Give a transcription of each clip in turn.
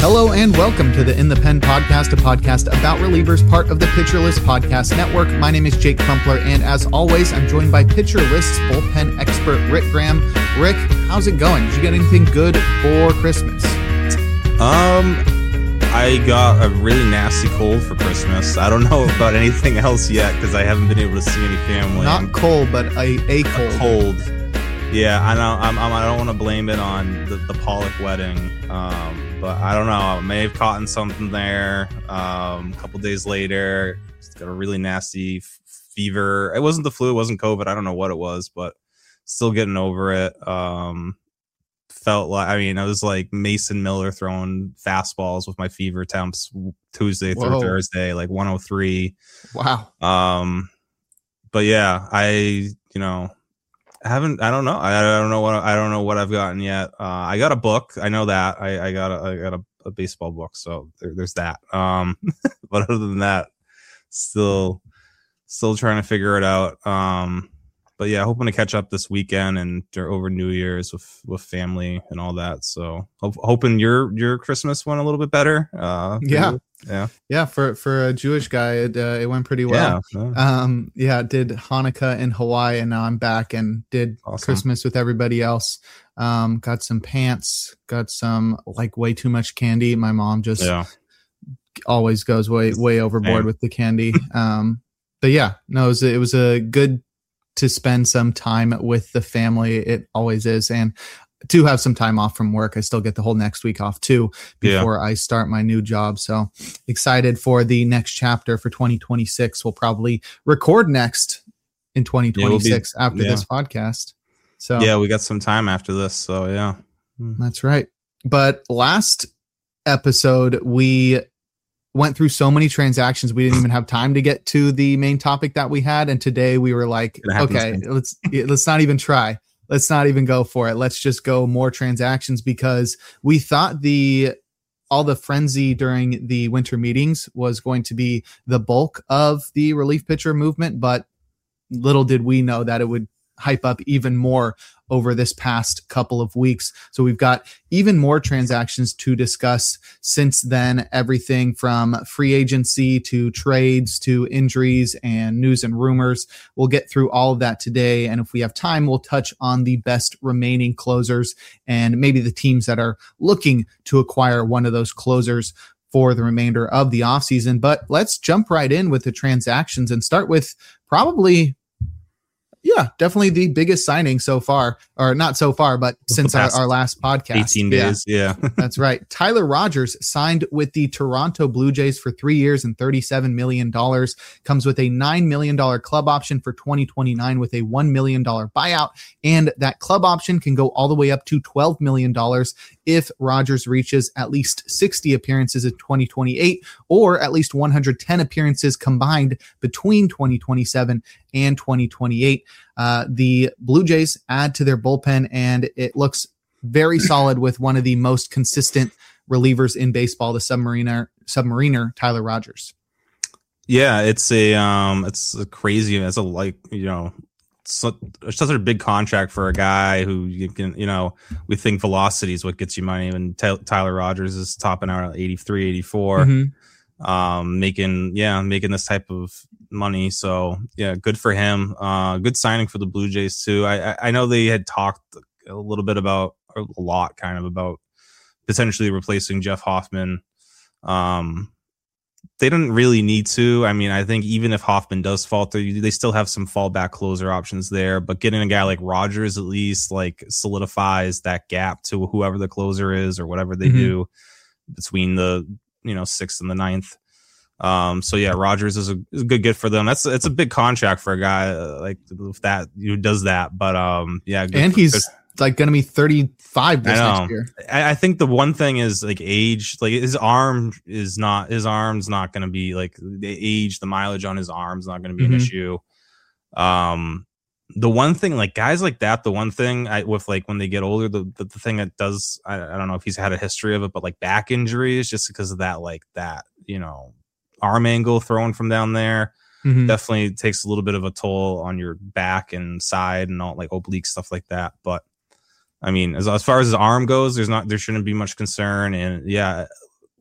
Hello and welcome to the In the Pen podcast, a podcast about relievers, part of the Pitcher List podcast network. My name is Jake Crumpler, and as always, I'm joined by Pitcher List's bullpen expert, Rick Graham. Rick, how's it going? Did you get anything good for Christmas? I got a really nasty cold for Christmas. I don't know about anything else yet because I haven't been able to see any family. Not cold, but a cold. Cold. Yeah, I know. I don't want to blame it on the Pollock wedding, but I don't know. I may have caught in something there. A couple days later, just got a really nasty fever. It wasn't the flu. It wasn't COVID. I don't know what it was, but still getting over it. Felt like, I was like Mason Miller throwing fastballs with my fever temps Tuesday through Thursday, like 103. Wow. But yeah, I don't know what I've gotten yet. I got a book. I know that I got a baseball book. So there's that. But other than that, still trying to figure it out. But yeah, hoping to catch up this weekend and over New Year's with family and all that. So hoping your Christmas went a little bit better. Yeah. For a Jewish guy, it went pretty well. Did Hanukkah in Hawaii, and now I'm back and did awesome. Christmas with everybody else. Got some pants, got some like way too much candy. My mom just always goes way overboard with the candy. But yeah, no, it was a good to spend some time with the family. It always is. And to have some time off from work. I still get the whole next week off too before I start my new job. So excited for the next chapter for 2026. We'll probably record next in 2026 after this podcast. So yeah, we got some time after this. So yeah, that's right. But last episode, we went through so many transactions. We didn't even have time to get to the main topic that we had. And today we were like, okay, let's not even try. Let's not even go for it. Let's just go more transactions, because we thought all the frenzy during the winter meetings was going to be the bulk of the relief pitcher movement, but little did we know that it would hype up even more over this past couple of weeks. So we've got even more transactions to discuss since then, everything from free agency to trades to injuries and news and rumors. We'll get through all of that today. And if we have time, we'll touch on the best remaining closers and maybe the teams that are looking to acquire one of those closers for the remainder of the offseason. But let's jump right in with the transactions and start with definitely the biggest signing so far, or not so far, but since our last podcast. 18 days. Yeah. That's right. Tyler Rogers signed with the Toronto Blue Jays for 3 years and $37 million. Comes with a $9 million club option for 2029 with a $1 million buyout. And that club option can go all the way up to $12 million if Rogers reaches at least 60 appearances in 2028 or at least 110 appearances combined between 2027 and 2028. The Blue Jays add to their bullpen, and it looks very solid with one of the most consistent relievers in baseball, the submariner Tyler Rogers. Yeah, it's crazy. Such a big contract for a guy who we think velocity is what gets you money. And Tyler Rogers is topping out at 83, 84, making this type of money. So yeah, good for him. Good signing for the Blue Jays too. I know they had talked a lot about potentially replacing Jeff Hoffman. They didn't really need to. I think even if Hoffman does falter, they still have some fallback closer options there. But getting a guy like Rogers at least like solidifies that gap to whoever the closer is or whatever they do between the 6th and the 9th. So yeah, Rogers is a good get for them. It's a big contract for a guy like that who does that. But and he's like going to be 35 this next year. I think the one thing is like age. Like his arm's not going to be like the age. The mileage on his arm's not going to be an issue. The one thing, like guys like that, the one thing with like when they get older, the thing that does, I don't know if he's had a history of it, but like back injuries, just because of that, like that, arm angle thrown from down there definitely takes a little bit of a toll on your back and side and all like oblique stuff like that. But as far as his arm goes, there shouldn't be much concern. And yeah,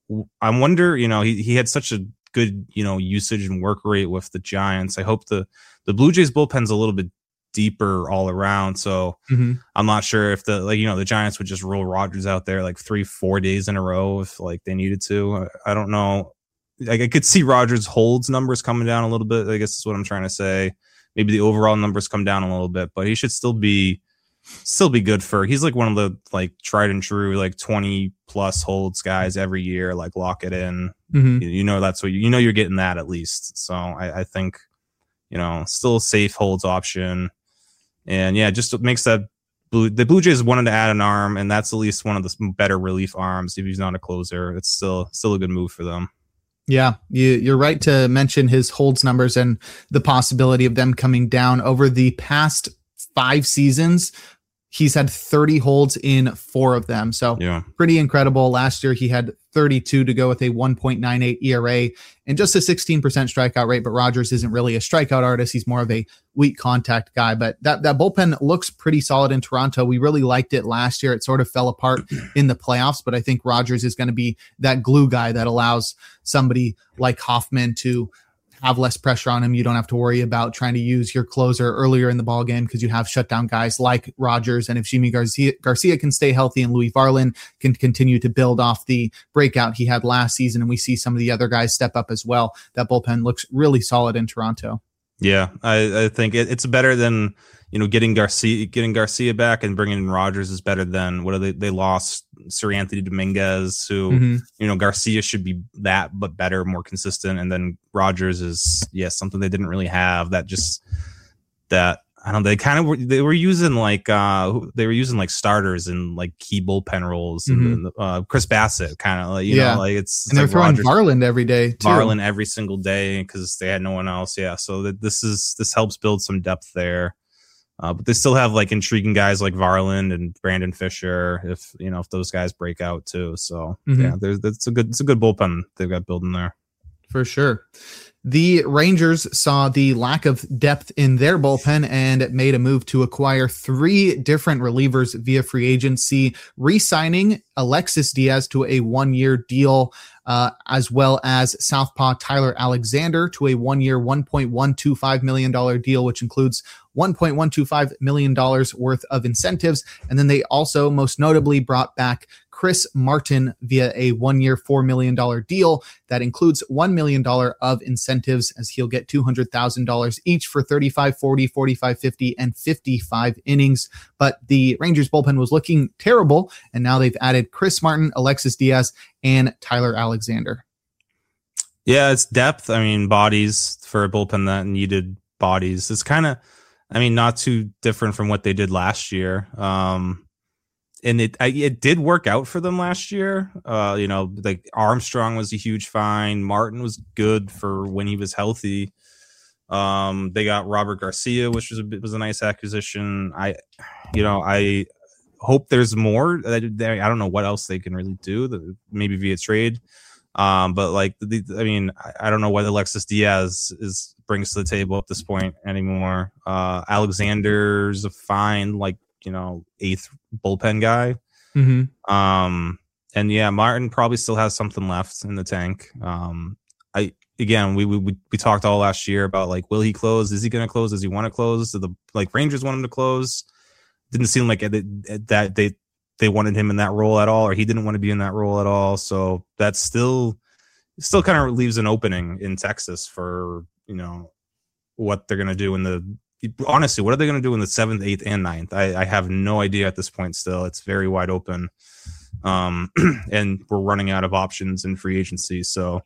I wonder, he had such a good, usage and work rate with the Giants. I hope the Blue Jays bullpen's a little bit deeper all around. So I'm not sure if the Giants would just roll Rogers out there like 3-4 days in a row if like they needed to. I don't know. Like I could see Rogers' holds numbers coming down a little bit. I guess is what I'm trying to say. Maybe the overall numbers come down a little bit, but he should still be good for. He's like one of the like tried and true like 20 plus holds guys every year. Like lock it in. That's what you're getting that at least. So I think still a safe holds option. And yeah, just makes the Blue Jays wanted to add an arm, and that's at least one of the better relief arms. If he's not a closer, it's still a good move for them. Yeah, you're right to mention his holds numbers and the possibility of them coming down over the past 5 seasons. He's had 30 holds in 4 of them. So pretty incredible. Last year, he had 32 to go with a 1.98 ERA and just a 16% strikeout rate. But Rogers isn't really a strikeout artist. He's more of a weak contact guy. But that bullpen looks pretty solid in Toronto. We really liked it last year. It sort of fell apart in the playoffs. But I think Rogers is going to be that glue guy that allows somebody like Hoffman to have less pressure on him. You don't have to worry about trying to use your closer earlier in the ball game because you have shutdown guys like Rogers. And if Jimmy Garcia can stay healthy and Louis Varland can continue to build off the breakout he had last season, and we see some of the other guys step up as well, that bullpen looks really solid in Toronto. Yeah, I think it's better than getting Garcia back, and bringing in Rogers is better than they lost Sir Anthony Dominguez, who Garcia should be that but better, more consistent, and then Rogers is something they didn't really have. I don't know, they were using like starters in like key bullpen roles, and Chris Bassett kind of it's and they're throwing Rogers, Varland every day too. Varland every single day because they had no one else. So this helps build some depth there. But they still have like intriguing guys like Varland and Brandon Fisher if those guys break out too. So it's a good bullpen they've got building there. For sure. The Rangers saw the lack of depth in their bullpen and made a move to acquire 3 different relievers via free agency, re-signing Alexis Diaz to a 1-year deal, as well as Southpaw Tyler Alexander to a 1-year, $1.125 million deal, which includes $1.125 million worth of incentives. And then they also most notably brought back Chris Martin via a 1-year, $4 million deal that includes $1 million of incentives, as he'll get $200,000 each for 35, 40, 45, 50, and 55 innings. But the Rangers bullpen was looking terrible, and now they've added Chris Martin, Alexis Diaz, and Tyler Alexander. Yeah, it's depth. I mean, bodies for a bullpen that needed bodies. It's kind of, not too different from what they did last year. And it did work out for them last year. Like Armstrong was a huge find. Martin was good for when he was healthy. They got Robert Garcia, which was a nice acquisition. I hope there's more. I don't know what else they can really do. Maybe via trade. But like, I don't know what Alexis Diaz brings to the table at this point anymore. Alexander's a fine, 8th bullpen guy. And Martin probably still has something left in the tank. We talked all last year about like, will he close? Is he going to close? Does he want to close? Do the Rangers want him to close? Didn't seem like that they wanted him in that role at all, or he didn't want to be in that role at all. So that's still kind of leaves an opening in Texas for, what they're going to do honestly, what are they going to do in the 7th, 8th, and 9th? I have no idea at this point still. It's very wide open. And we're running out of options in free agency. So,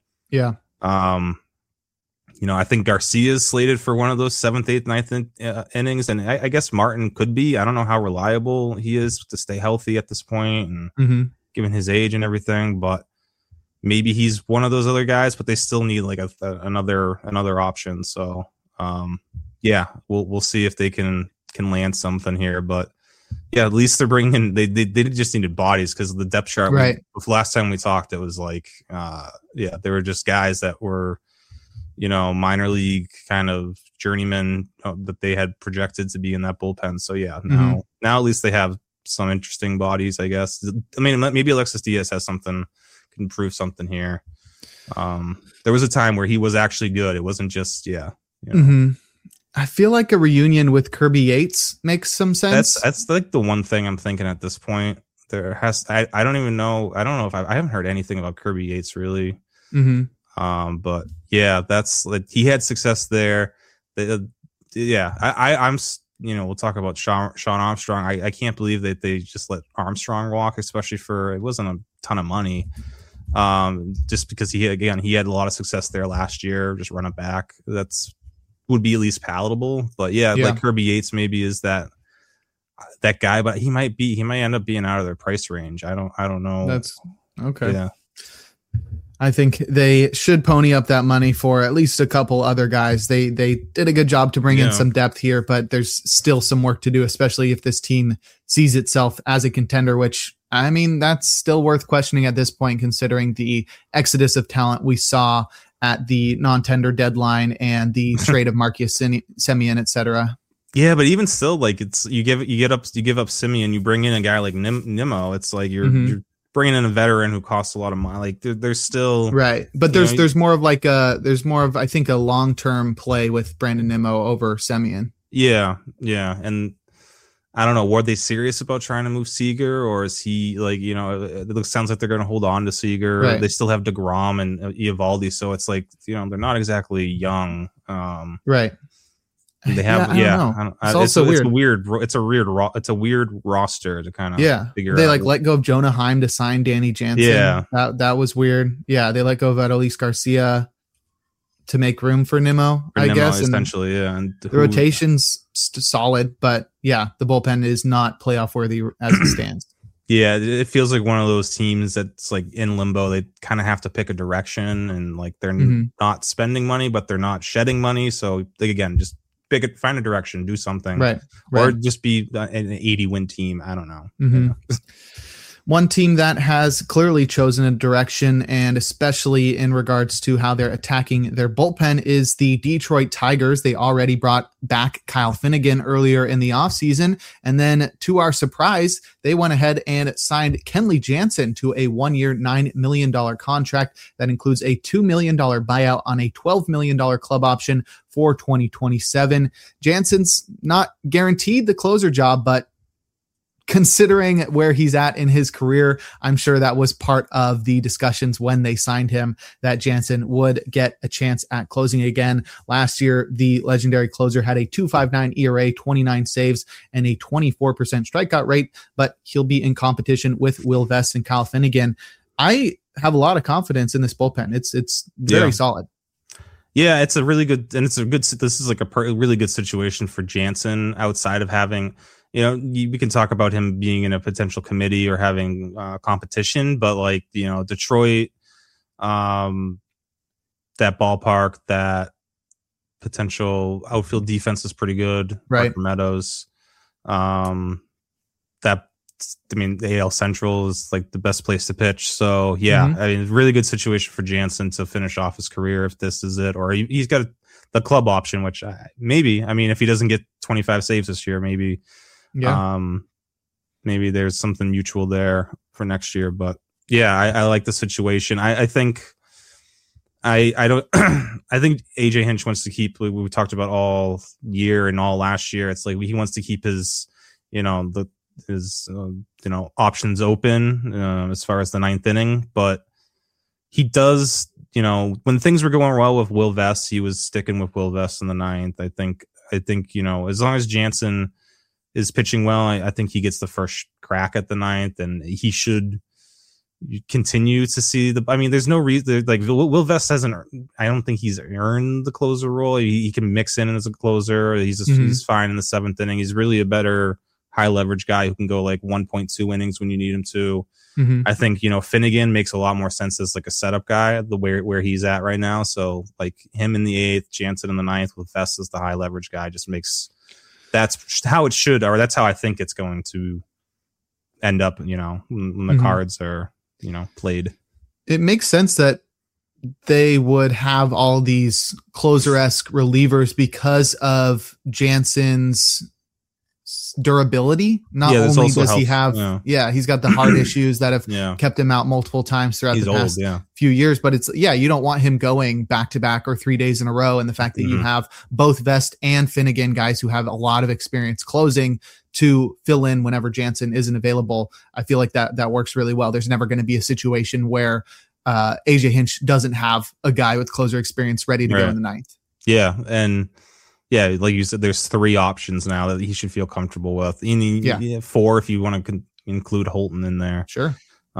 I think Garcia is slated for one of those 7th, 8th, 9th innings. And I guess Martin could be. I don't know how reliable he is to stay healthy at this point and given his age and everything, but maybe he's one of those other guys, but they still need like another option. So, we'll see if they can land something here, but at least they're bringing. They just needed bodies because of the depth chart. Right. Last time we talked, it was like, they were just guys that were, minor league kind of journeymen that they had projected to be in that bullpen. So now at least they have some interesting bodies, I guess. Maybe Alexis Diaz has something can prove something here. There was a time where he was actually good. It wasn't just I feel like a reunion with Kirby Yates makes some sense. That's like the one thing I'm thinking at this point. I don't even know. I don't know if I haven't heard anything about Kirby Yates really. But yeah, that's like he had success there. I'm we'll talk about Sean Armstrong. I can't believe that they just let Armstrong walk, especially for it wasn't a ton of money. Just because he had a lot of success there last year, just running back. That's would be at least palatable. But yeah, like Kirby Yates maybe is that guy, but he might end up being out of their price range. I don't know. That's okay. Yeah. I think they should pony up that money for at least a couple other guys. They did a good job to bring in some depth here, but there's still some work to do, especially if this team sees itself as a contender, which I mean, that's still worth questioning at this point, considering the exodus of talent we saw at the non-tender deadline and the trade of Marcus Semien, et cetera. Yeah, but even still, like you give up Semien, you bring in a guy like Nimmo. It's like you're bringing in a veteran who costs a lot of money. Like there's still right, but there's more of I think a long-term play with Brandon Nimmo over Semien. Yeah, and I don't know. Were they serious about trying to move Seager, or is he like it sounds like they're going to hold on to Seager. Right. They still have DeGrom and Eovaldi, so it's like they're not exactly young. Right. They have It's weird. It's a weird roster to kind of figure out. They let go of Jonah Heim to sign Danny Jansen. Yeah, that was weird. Yeah, they let go of Adolis Garcia to make room for Nimmo, I guess. Essentially, and the rotation's solid, but yeah, the bullpen is not playoff worthy as it stands. Yeah, it feels like one of those teams that's like in limbo. They kind of have to pick a direction, and like they're not spending money, but they're not shedding money. So just find a direction, do something, right. Or just be an 80-win team. I don't know. One team that has clearly chosen a direction, and especially in regards to how they're attacking their bullpen, is the Detroit Tigers. They already brought back Kyle Finnegan earlier in the offseason, and then to our surprise, they went ahead and signed Kenley Jansen to a 1-year, $9 million contract that includes a $2 million buyout on a $12 million club option for 2027. Jansen's not guaranteed the closer job, but considering where he's at in his career, I'm sure that was part of the discussions when they signed him, that Jansen would get a chance at closing again. Last year, the legendary closer had a 2.59 ERA, 29 saves, and a 24% strikeout rate, but he'll be in competition with Will Vest and Kyle Finnegan. I have a lot of confidence in this bullpen. It's very solid. Yeah, it's a really good, and this is like a really good situation for Jansen outside of having, we can talk about him being in a potential committee or having competition, but like, Detroit, that ballpark, that potential outfield defense is pretty good. Right. Parker Meadows. The AL Central is like the best place to pitch. So yeah, I mean, really good situation for Jansen to finish off his career if this is it, or he's got the club option, which if he doesn't get 25 saves this year, maybe there's something mutual there for next year. But yeah, I like the situation. I think I think AJ Hinch wants to keep, we talked about all year and all last year. It's like he wants to keep his, options open as far as the ninth inning, but he does, when things were going well with Will Vest, he was sticking with Will Vest in the ninth. I think, as long as Jansen is pitching well, I think he gets the first crack at the ninth, and he should continue to see there's no reason, like Will Vest hasn't, I don't think he's earned the closer role. He can mix in as a closer. He's fine in the seventh inning. He's really a better high leverage guy who can go like 1.2 innings when you need him to. I think, Finnegan makes a lot more sense as like a setup guy, where he's at right now. So like him in the eighth, Jansen in the ninth with Vest as the high leverage guy that's how it should, or that's how I think it's going to end up, when the cards are, played. It makes sense that they would have all these closer-esque relievers because of Jansen's durability. Not only does he have, he's got the heart issues that have kept him out multiple times throughout the past few years, but it's, you don't want him going back to back or 3 days in a row. And the fact that you have both Vest and Finnegan, guys who have a lot of experience closing, to fill in whenever Jansen isn't available, I feel like that works really well. There's never going to be a situation where AJ Hinch doesn't have a guy with closer experience ready to go in the ninth. Yeah. And like you said, there's 3 options now that he should feel comfortable with. 4 if you want to include Holton in there. Sure.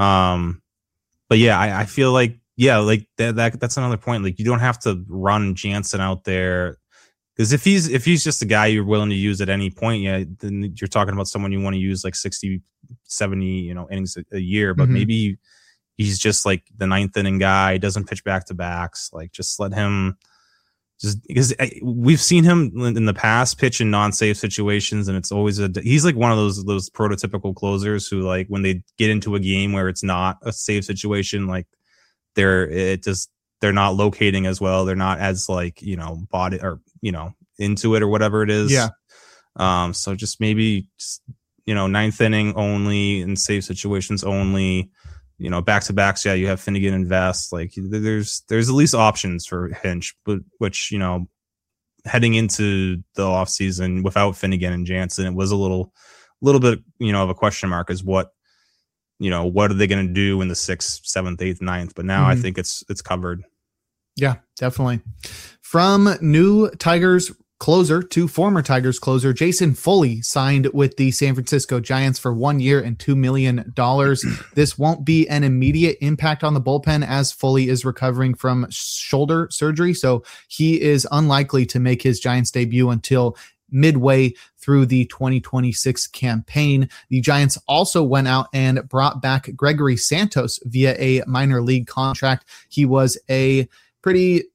But I feel like, that's another point. Like, you don't have to run Jansen out there, because if he's just a guy you're willing to use at any point, then you're talking about someone you want to use like 60, 70, innings a year. But maybe he's just like the 9th inning guy, doesn't pitch back to backs. Like, just let him. Just because we've seen him in the past pitch in non-safe situations, and it's always he's like one of those prototypical closers who, like, when they get into a game where it's not a safe situation, like they're not locating as well, they're not as bought it or into it or whatever it is. So just maybe 9th inning only, in safe situations only. Back to backs. You have Finnegan and Vest. Like, there's at least options for Hinch, but which, heading into the off season without Finnegan and Jansen, it was a little bit, of a question mark as what are they going to do in the 6th, 7th, 8th, 9th? But now I think it's covered. Yeah, definitely. From new Tigers closer to former Tigers closer, Jason Foley signed with the San Francisco Giants for 1 year and $2 million. This won't be an immediate impact on the bullpen, as Foley is recovering from shoulder surgery, so he is unlikely to make his Giants debut until midway through the 2026 campaign. The Giants also went out and brought back Gregory Santos via a minor league contract. He was a pretty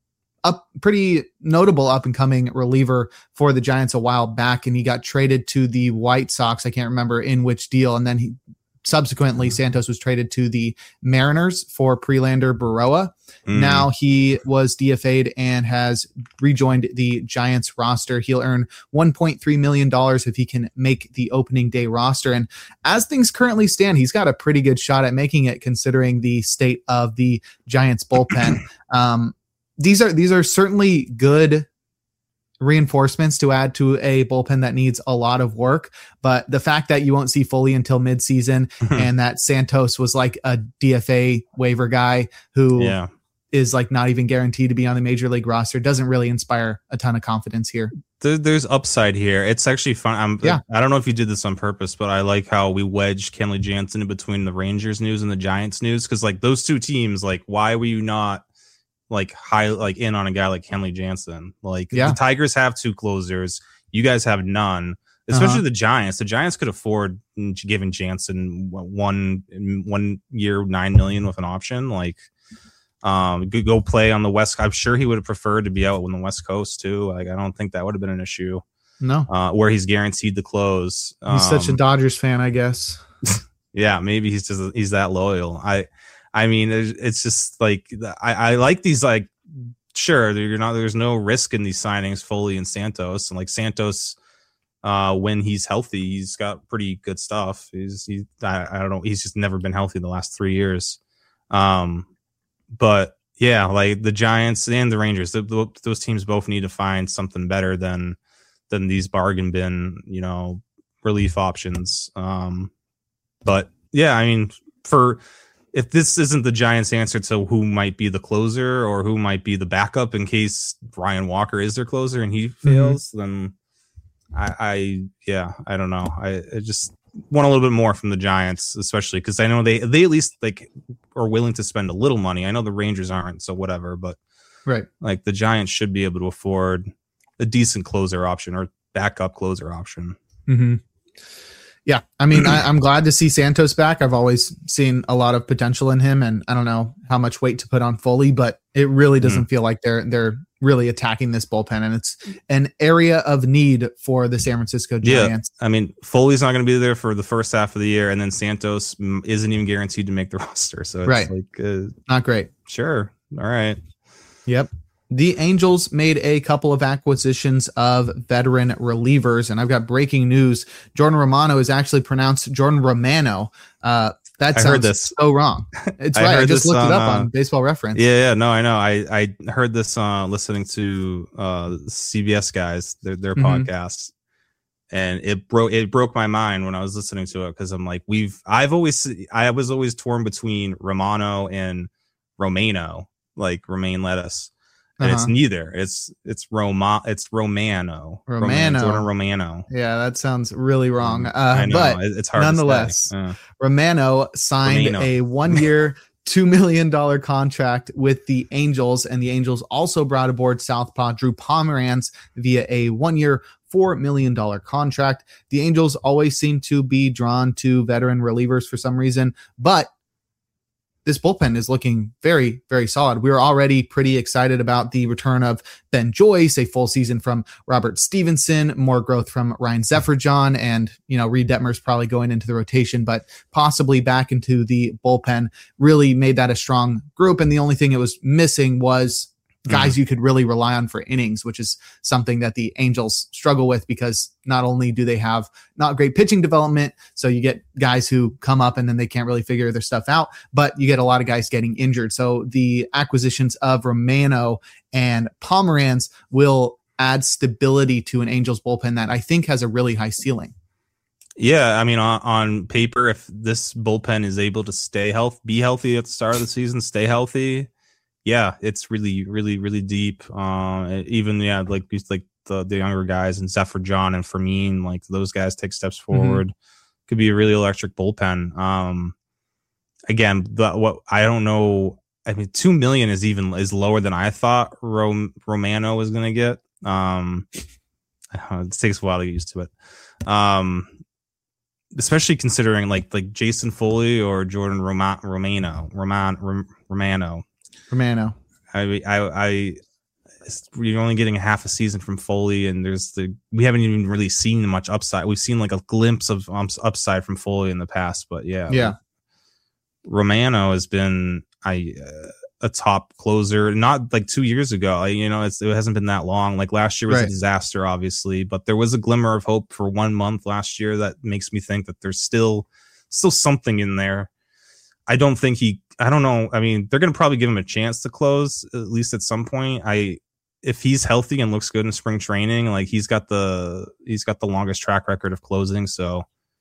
notable up-and-coming reliever for the Giants a while back, and he got traded to the White Sox. I can't remember in which deal, and then subsequently Santos was traded to the Mariners for Prelander Berroa. Now he was DFA'd and has rejoined the Giants roster. He'll earn $1.3 million if he can make the opening day roster, and as things currently stand, he's got a pretty good shot at making it, considering the state of the Giants bullpen. These are certainly good reinforcements to add to a bullpen that needs a lot of work. But the fact that you won't see Foley until midseason and that Santos was like a DFA waiver guy who is like not even guaranteed to be on the major league roster doesn't really inspire a ton of confidence here. There's upside here. It's actually fun. I don't know if you did this on purpose, but I like how we wedged Kenley Jansen in between the Rangers news and the Giants news. Because like those two teams, like, why were you not in on a guy like Kenley Jansen? Like, the Tigers have 2 closers, you guys have none, especially the Giants. The Giants could afford giving Jansen 1 year, $9 million with an option. Like, go play on the West. I'm sure he would have preferred to be out on the West Coast too. Like, I don't think that would have been an issue. No, where he's guaranteed to close. He's such a Dodgers fan, I guess. Yeah, maybe he's that loyal. I mean, it's just like, I like these, like, sure, there's no risk in these signings, Foley and Santos. And like Santos, when he's healthy, he's got pretty good stuff. I don't know, he's just never been healthy the last 3 years. But yeah, like the Giants and the Rangers, those teams both need to find something better than these bargain bin, relief options. But yeah, I mean, if this isn't the Giants' answer to who might be the closer or who might be the backup in case Ryan Walker is their closer and he fails, then I don't know. I just want a little bit more from the Giants, especially because I know they at least like are willing to spend a little money. I know the Rangers aren't, so whatever. But like the Giants should be able to afford a decent closer option or backup closer option. Yeah, I mean, I'm glad to see Santos back. I've always seen a lot of potential in him, and I don't know how much weight to put on Foley, but it really doesn't feel like they're really attacking this bullpen, and it's an area of need for the San Francisco Giants. Yeah, I mean, Foley's not going to be there for the first half of the year, and then Santos isn't even guaranteed to make the roster, so it's like not great. Sure, all right. Yep. The Angels made a couple of acquisitions of veteran relievers, and I've got breaking news. Jordan Romano is actually pronounced Jordan Romano. That sounds so wrong. It's right. I just looked it up on Baseball Reference. Yeah, no, I know. I heard this listening to CBS guys, their podcasts, and it broke my mind when I was listening to it because I'm like, I was always torn between Romano and Romano, like romaine lettuce. And it's neither. It's Romano. Jordan Romano. Yeah, that sounds really wrong. I know, but it's hard nonetheless, to say. Romano signed a 1-year, $2 million contract with the Angels, and the Angels also brought aboard southpaw Drew Pomeranz via a 1-year, $4 million contract. The Angels always seem to be drawn to veteran relievers for some reason, but this bullpen is looking very, very solid. We were already pretty excited about the return of Ben Joyce, a full season from Robert Stevenson, more growth from Ryan Zephyr-John, and, Reed Detmer's probably going into the rotation, but possibly back into the bullpen really made that a strong group. And the only thing it was missing was guys you could really rely on for innings, which is something that the Angels struggle with because not only do they have not great pitching development, so you get guys who come up and then they can't really figure their stuff out, but you get a lot of guys getting injured. So the acquisitions of Romano and Pomeranz will add stability to an Angels bullpen that I think has a really high ceiling. Yeah, I mean, on paper, if this bullpen is able to be healthy at the start of the season, stay healthy, yeah, it's really, really, really deep. Even like the younger guys and Zephyr-John and Fermin, like those guys take steps forward. Could be a really electric bullpen. Again, what I don't know. I mean, $2 million is lower than I thought Romano was going to get. It takes a while to get used to it. Especially considering like Jason Foley or Jordan Romano. You're only getting a half a season from Foley, and we haven't even really seen much upside. We've seen like a glimpse of upside from Foley in the past, but yeah. Romano has been a top closer, not like 2 years ago. It hasn't been that long. Like last year was a disaster, obviously, but there was a glimmer of hope for 1 month last year that makes me think that there's still something in there. I don't know. I mean, they're going to probably give him a chance to close at least at some point. If he's healthy and looks good in spring training, like he's got the longest track record of closing. So,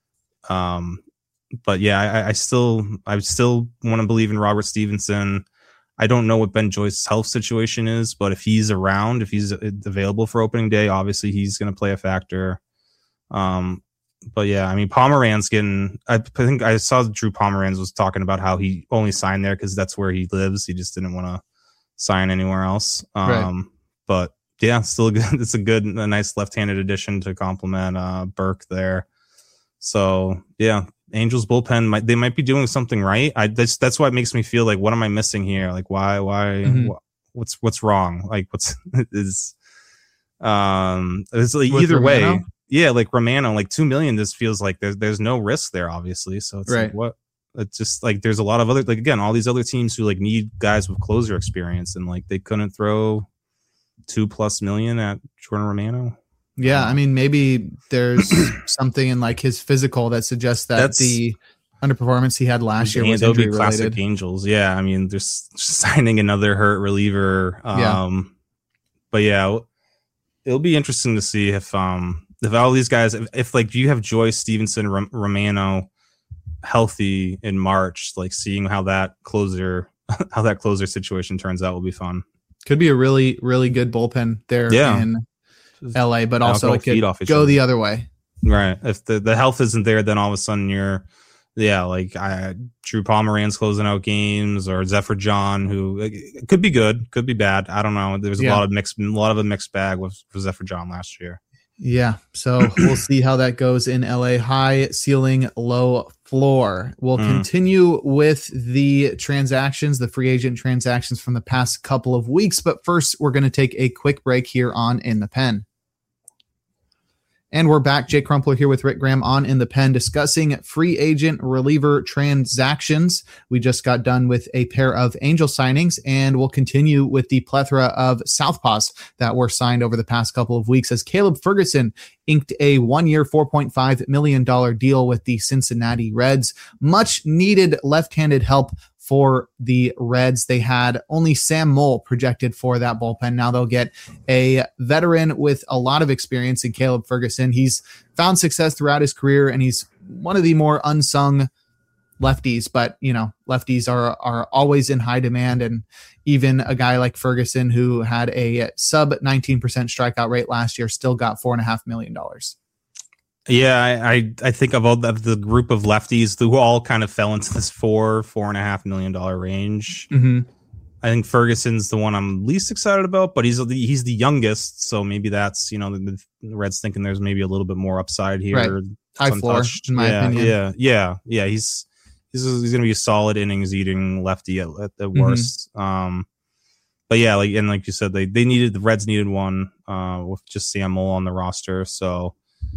but yeah, I still want to believe in Robert Stevenson. I don't know what Ben Joyce's health situation is, but if he's around, if he's available for opening day, obviously he's going to play a factor. But yeah, I mean, Pomeranz I think I saw Drew Pomeranz was talking about how he only signed there because that's where he lives. He just didn't want to sign anywhere else. But yeah, still good. It's a nice left-handed addition to complement Burke there. So yeah, Angels bullpen they might be doing something right. That's why it makes me feel like, what am I missing here? Like why what's wrong? Like it's like either Romano? Way. Yeah, like Romano, like $2 million. This feels like there's no risk there, obviously. So it's like what? It's just like there's a lot of other, like again, all these other teams who like need guys with closer experience, and like they couldn't throw $2+ million at Jordan Romano. Yeah, I mean, maybe there's something in like his physical that suggests that the underperformance he had last year was injury related. Classic Angels. Yeah, I mean, they're signing another hurt reliever. But yeah, it'll be interesting to see if all these guys, if like you have Joyce, Stevenson, Romano healthy in March, like seeing how that closer situation turns out will be fun. Could be a really, really good bullpen there in LA, but also it could go the other way. Right. If the health isn't there, then all of a sudden Drew Pomeranz closing out games, or Zephyr-John, who it could be good, could be bad. I don't know. There's a lot of a mixed bag with Zephyr-John last year. Yeah, so we'll see how that goes in LA. High ceiling, low floor. We'll continue with the transactions, the free agent transactions from the past couple of weeks. But first, we're going to take a quick break here on In the Pen. And we're back. Jake Crumpler here with Rick Graham on In the Pen discussing free agent reliever transactions. We just got done with a pair of Angel signings, and we'll continue with the plethora of Southpaws that were signed over the past couple of weeks as Caleb Ferguson inked a 1-year, $4.5 million deal with the Cincinnati Reds. Much needed left-handed help for the Reds. They had only Sam Moll projected for that bullpen. Now they'll get a veteran with a lot of experience in Caleb Ferguson. He's found success throughout his career, and he's one of the more unsung lefties, but lefties are always in high demand. And even a guy like Ferguson, who had a sub 19% strikeout rate last year, still got $4.5 million. Yeah, I think of all the group of lefties who all kind of fell into this $4.5 million range. Mm-hmm. I think Ferguson's the one I'm least excited about, but he's the youngest, so maybe that's the Reds thinking there's maybe a little bit more upside here. Right. High floor, in my opinion. Yeah. He's going to be a solid innings eating lefty at worst. But yeah, like you said, the Reds needed one with just Sam Moll on the roster, so.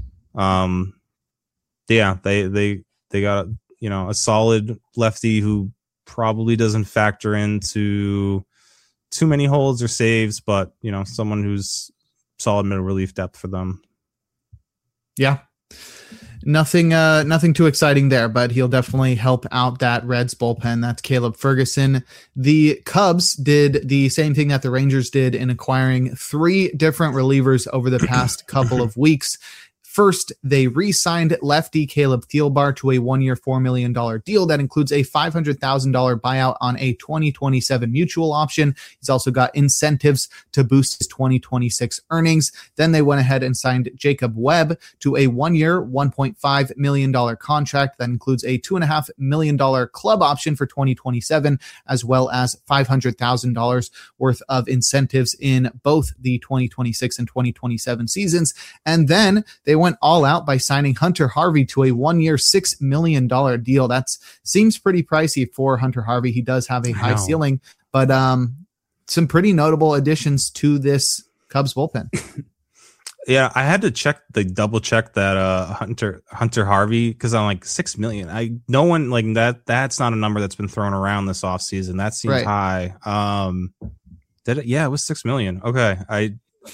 They got a solid lefty who probably doesn't factor into too many holds or saves, but someone who's solid middle relief depth for them. Yeah. Nothing too exciting there, but he'll definitely help out that Reds bullpen. That's Caleb Ferguson. The Cubs did the same thing that the Rangers did in acquiring 3 different relievers over the past couple of weeks. First, they re-signed lefty Caleb Thielbar to a 1-year, $4 million deal that includes a $500,000 buyout on a 2027 mutual option. He's also got incentives to boost his 2026 earnings. Then they went ahead and signed Jacob Webb to a 1-year, $1.5 million contract that includes a $2.5 million club option for 2027, as well as $500,000 worth of incentives in both the 2026 and 2027 seasons. And then they went all out by signing Hunter Harvey to a 1-year, $6 million deal. That seems pretty pricey for Hunter Harvey. He does have a high ceiling, but some pretty notable additions to this Cubs bullpen. Yeah, I had to double check that Hunter Harvey, because I'm like $6 million. No one like that. That's not a number that's been thrown around this offseason. That seems high. Did it? Yeah, it was $6 million. Okay,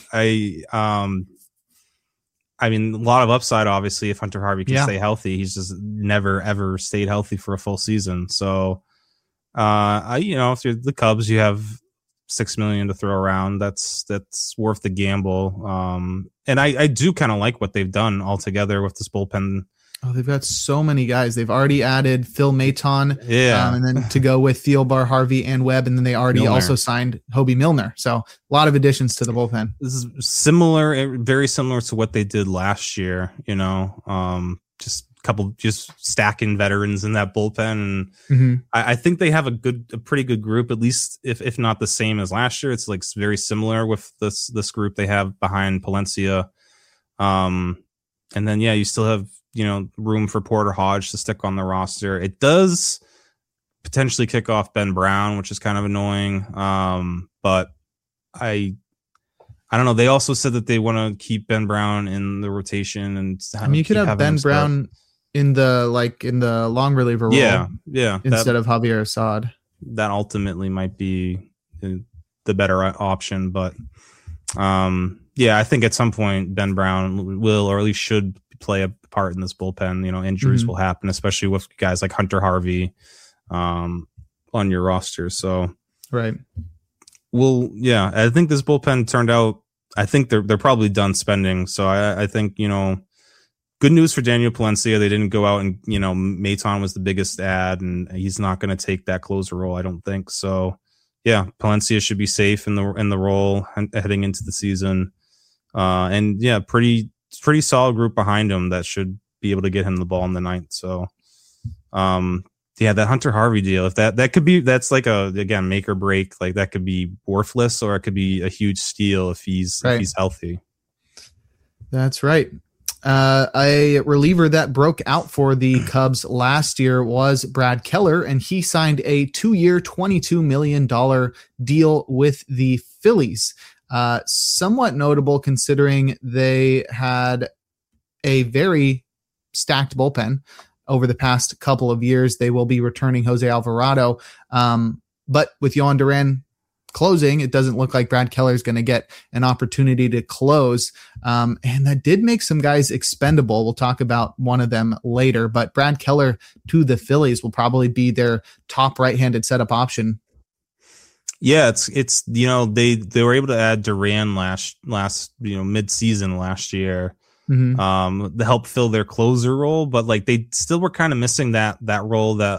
I mean, a lot of upside, obviously, if Hunter Harvey can stay healthy. He's just never, ever stayed healthy for a full season. So, if you're the Cubs, you have $6 million to throw around. That's worth the gamble. And I do kind of like what they've done altogether with this bullpen. Oh, they've got so many guys. They've already added Phil Maton, and then to go with Thielbar, Harvey, and Webb, and then they already also signed Hobie Milner. So a lot of additions to the bullpen. This is very similar to what they did last year. Just stacking veterans in that bullpen, and I think they have a pretty good group, at least if not the same as last year. It's like very similar with this group they have behind Palencia, and then you still have room for Porter Hodge to stick on the roster. It does potentially kick off Ben Brown, which is kind of annoying. But I don't know. They also said that they want to keep Ben Brown in the rotation, and you could have Ben Brown in the long reliever role. Yeah. Instead of Javier Assad. That ultimately might be the better option, but I think at some point Ben Brown will, or at least should, play a part in this bullpen. Injuries will happen, especially with guys like Hunter Harvey on your roster. So right. Well, I think this bullpen turned out, I think they're probably done spending. So I think, good news for Daniel Palencia. They didn't go out and, Maton was the biggest ad, and he's not going to take that closer role, I don't think. So Palencia should be safe in the role heading into the season. Pretty solid group behind him that should be able to get him the ball in the ninth. So, that Hunter Harvey deal, if that could be, that's like again, make or break. Like that could be worthless, or it could be a huge steal if he's healthy. That's right. A reliever that broke out for the Cubs last year was Brad Keller, and he signed a 2-year, $22 million deal with the Phillies. Somewhat notable considering they had a very stacked bullpen over the past couple of years. They will be returning Jose Alvarado. But with Yohan Duran closing, it doesn't look like Brad Keller is going to get an opportunity to close. And that did make some guys expendable. We'll talk about one of them later, but Brad Keller to the Phillies will probably be their top right-handed setup option. Yeah, it's they were able to add Duran last mid-season last year. To help fill their closer role, but like they still were kind of missing that role that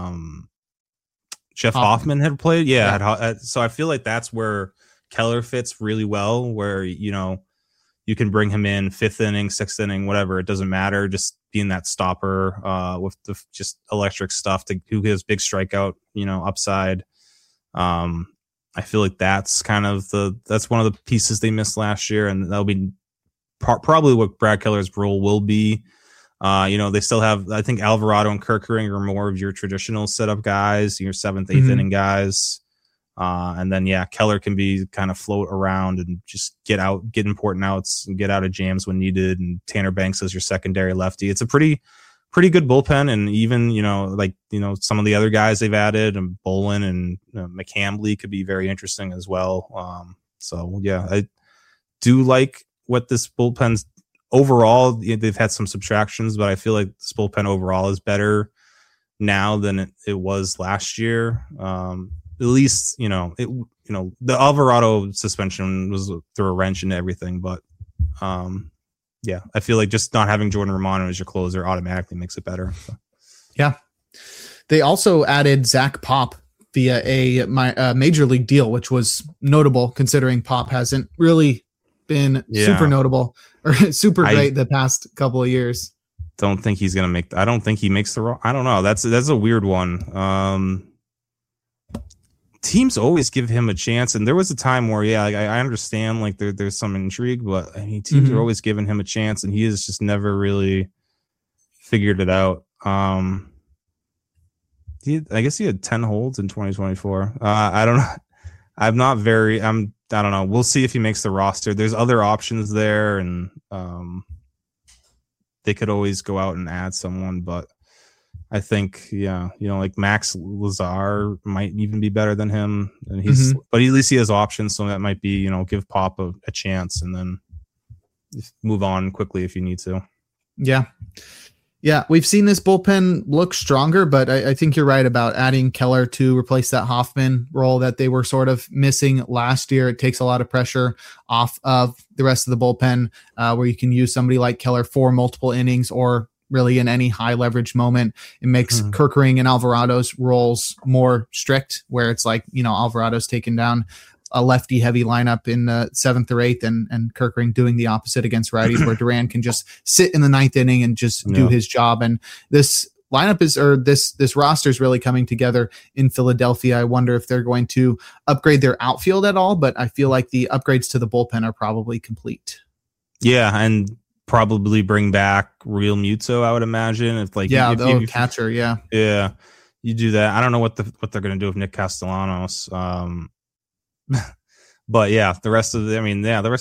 Jeff Hoffman had played. So I feel like that's where Keller fits really well, where you can bring him in 5th inning, 6th inning, whatever, it doesn't matter, just being that stopper with the just electric stuff who gives big strikeout upside. I feel like that's kind of that's one of the pieces they missed last year, and that'll be probably what Brad Keller's role will be. They still have, I think Alvarado and Kerkering are more of your traditional setup guys, your 7th, 8th inning guys. And then, Keller can be kind of float around and just get important outs and get out of jams when needed. And Tanner Banks as your secondary lefty. It's a pretty good bullpen. And even, some of the other guys they've added, and Bolin and McCambly could be very interesting as well. I do like what this bullpen's overall. They've had some subtractions, but I feel like this bullpen overall is better now than it was last year. At least, the Alvarado suspension was threw a wrench into everything, but I feel like just not having Jordan Romano as your closer automatically makes it better. So. Yeah. They also added Zach Pop via a major league deal, which was notable considering Pop hasn't really been super notable or super great the past couple of years. Don't think he's going to make. I don't think he makes the. I don't know. That's a weird one. Teams always give him a chance, and there was a time where I understand like there's some intrigue, but I mean teams are always giving him a chance, and he has just never really figured it out. I guess he had 10 holds in 2024. I don't know. I don't know. We'll see if he makes the roster. There's other options there, and they could always go out and add someone, but I think, like Max Lazar might even be better than him, and but at least he has options, so that might be, give Pop a chance and then move on quickly if you need to. Yeah, we've seen this bullpen look stronger, but I think you're right about adding Keller to replace that Hoffman role that they were sort of missing last year. It takes a lot of pressure off of the rest of the bullpen, where you can use somebody like Keller for multiple innings or really in any high leverage moment. It makes Kerkering and Alvarado's roles more strict, where it's like, Alvarado's taken down a lefty heavy lineup in the 7th or 8th, and Kerkering doing the opposite against righties, where Duran can just sit in the 9th inning and just do his job. And this lineup this roster is really coming together in Philadelphia. I wonder if they're going to upgrade their outfield at all, but I feel like the upgrades to the bullpen are probably complete. Yeah. And probably bring back Real Muto, I would imagine. If catcher. Yeah. Yeah. You do that. I don't know what they're going to do with Nick Castellanos. But the rest of they're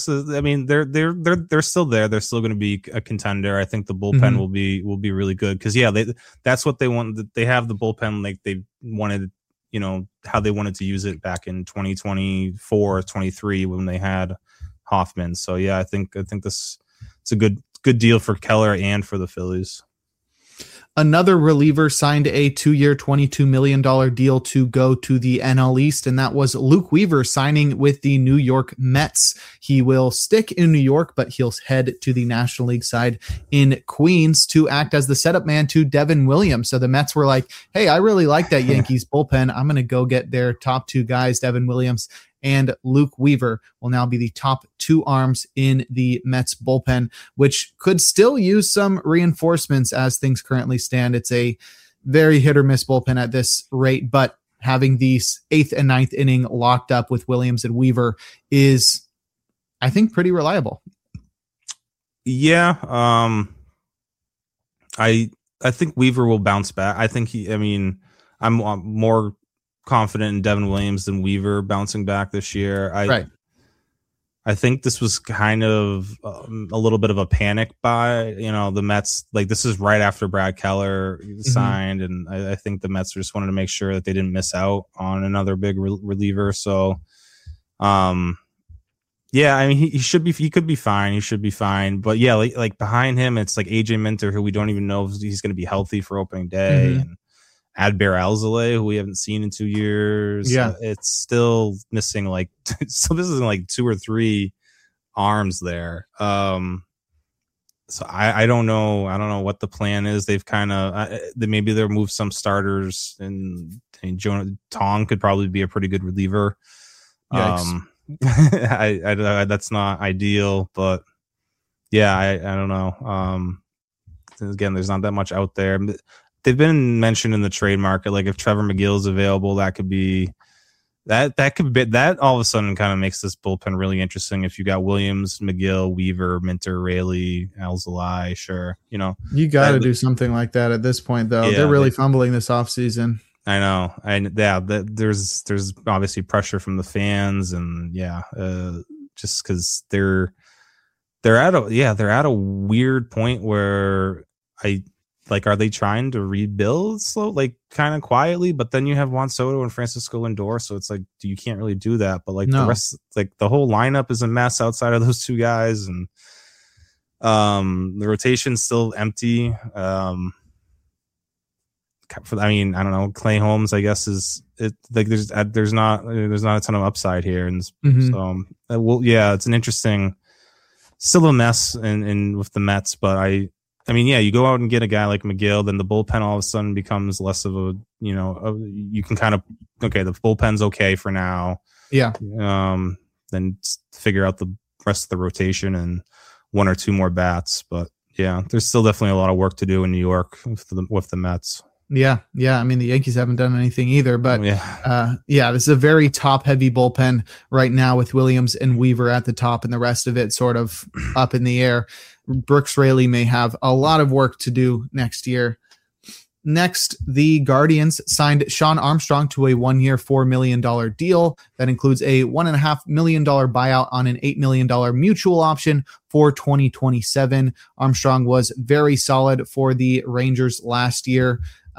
still there. They're still going to be a contender. I think the bullpen will be really good because that's what they want. They have the bullpen like they wanted, how they wanted to use it back in 2024, 23 when they had Hoffman. So I think this it's a good deal for Keller and for the Phillies. Another reliever signed a 2-year, $22 million deal to go to the NL East, and that was Luke Weaver signing with the New York Mets. He will stick in New York, but he'll head to the National League side in Queens to act as the setup man to Devin Williams. So the Mets were like, hey, I really like that Yankees bullpen. I'm going to go get their top 2 guys, Devin Williams and Luke Weaver will now be the top 2 arms in the Mets bullpen, which could still use some reinforcements as things currently stand. It's a very hit or miss bullpen at this rate, but having these 8th and 9th inning locked up with Williams and Weaver is, I think, pretty reliable. Yeah. I think Weaver will bounce back. I think I'm more confident in Devin Williams than Weaver bouncing back this year. Right. I think this was kind of a little bit of a panic buy. The Mets, like, this is right after Brad Keller signed, and I think the Mets just wanted to make sure that they didn't miss out on another big reliever. So, yeah, I mean, he could be fine. He should be fine. But yeah, like behind him, it's like AJ Minter, who we don't even know if he's going to be healthy for opening day, and Adbert Alzolay, who we haven't seen in 2 years. Yeah, it's still missing like so this is like 2 or 3 arms there. So I don't know. I don't know what the plan is. They've kind of maybe they'll move some starters, and Jonah Tong could probably be a pretty good reliever. Yikes. I that's not ideal, but yeah, I don't know. Again, there's not that much out there. They've been mentioned in the trade market. Like if Trevor McGill is available, that could be that all of a sudden kind of makes this bullpen really interesting. If you got Williams, McGill, Weaver, Minter, Raley, Alzolay, sure, you got to do something like that at this point, though. Yeah, they're really fumbling this offseason. I know, there's obviously pressure from the fans, and just because they're at a weird point where are they trying to rebuild slow, like kind of quietly? But then you have Juan Soto and Francisco Lindor, so it's like you can't really do that. But the rest, like the whole lineup is a mess outside of those 2 guys, and the rotation's still empty. I don't know. Clay Holmes, I guess, is it like there's not a ton of upside here, and so it's an interesting, still a mess in with the Mets, but you go out and get a guy like McGill, then the bullpen all of a sudden becomes less of a, you can kind of, the bullpen's okay for now. Yeah. Then figure out the rest of the rotation and 1 or 2 more bats. But yeah, there's still definitely a lot of work to do in New York with the Mets. Yeah. I mean, the Yankees haven't done anything either, but this is a very top-heavy bullpen right now with Williams and Weaver at the top, and the rest of it sort of up in the air. Brooks Raley may have a lot of work to do next year. Next, the Guardians signed Sean Armstrong to a 1-year, $4 million deal that includes a $1.5 million buyout on an $8 million mutual option for 2027. Armstrong was very solid for the Rangers last year,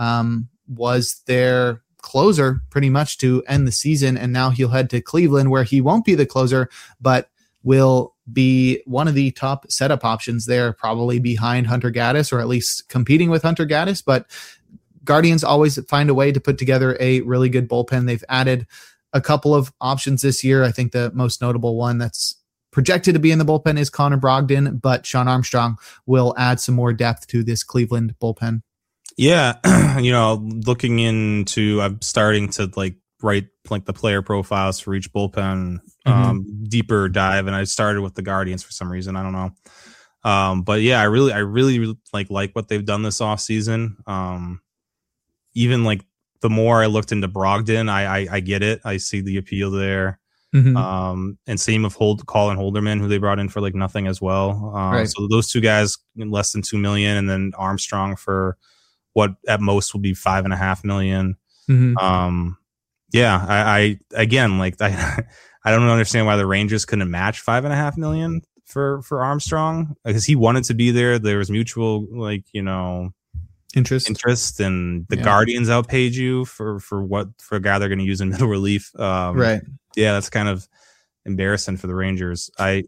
was their closer pretty much to end the season, and now he'll head to Cleveland, where he won't be the closer, but will be one of the top setup options there, probably behind Hunter Gaddis, or at least competing with Hunter Gaddis. But Guardians always find a way to put together a really good bullpen. They've added a couple of options this year. I think the most notable one that's projected to be in the bullpen is Connor Brogdon, but Sean Armstrong will add some more depth to this Cleveland bullpen. Yeah. Looking into, I'm starting to write the player profiles for each bullpen, deeper dive, and I started with the Guardians for some reason. I don't know. But yeah, I really like what they've done this off season. Even the more I looked into Brogdon, I get it. I see the appeal there. And same with Colin Holderman, who they brought in for nothing as well. Right. So those 2 guys less than $2 million, and then Armstrong for what at most will be $5.5 million. Yeah, I again, I don't understand why the Rangers couldn't match $5.5 million for Armstrong, because he wanted to be there. There was mutual interest, and the Guardians outpaid you for a guy they're going to use in middle relief. Right. Yeah, that's kind of embarrassing for the Rangers. I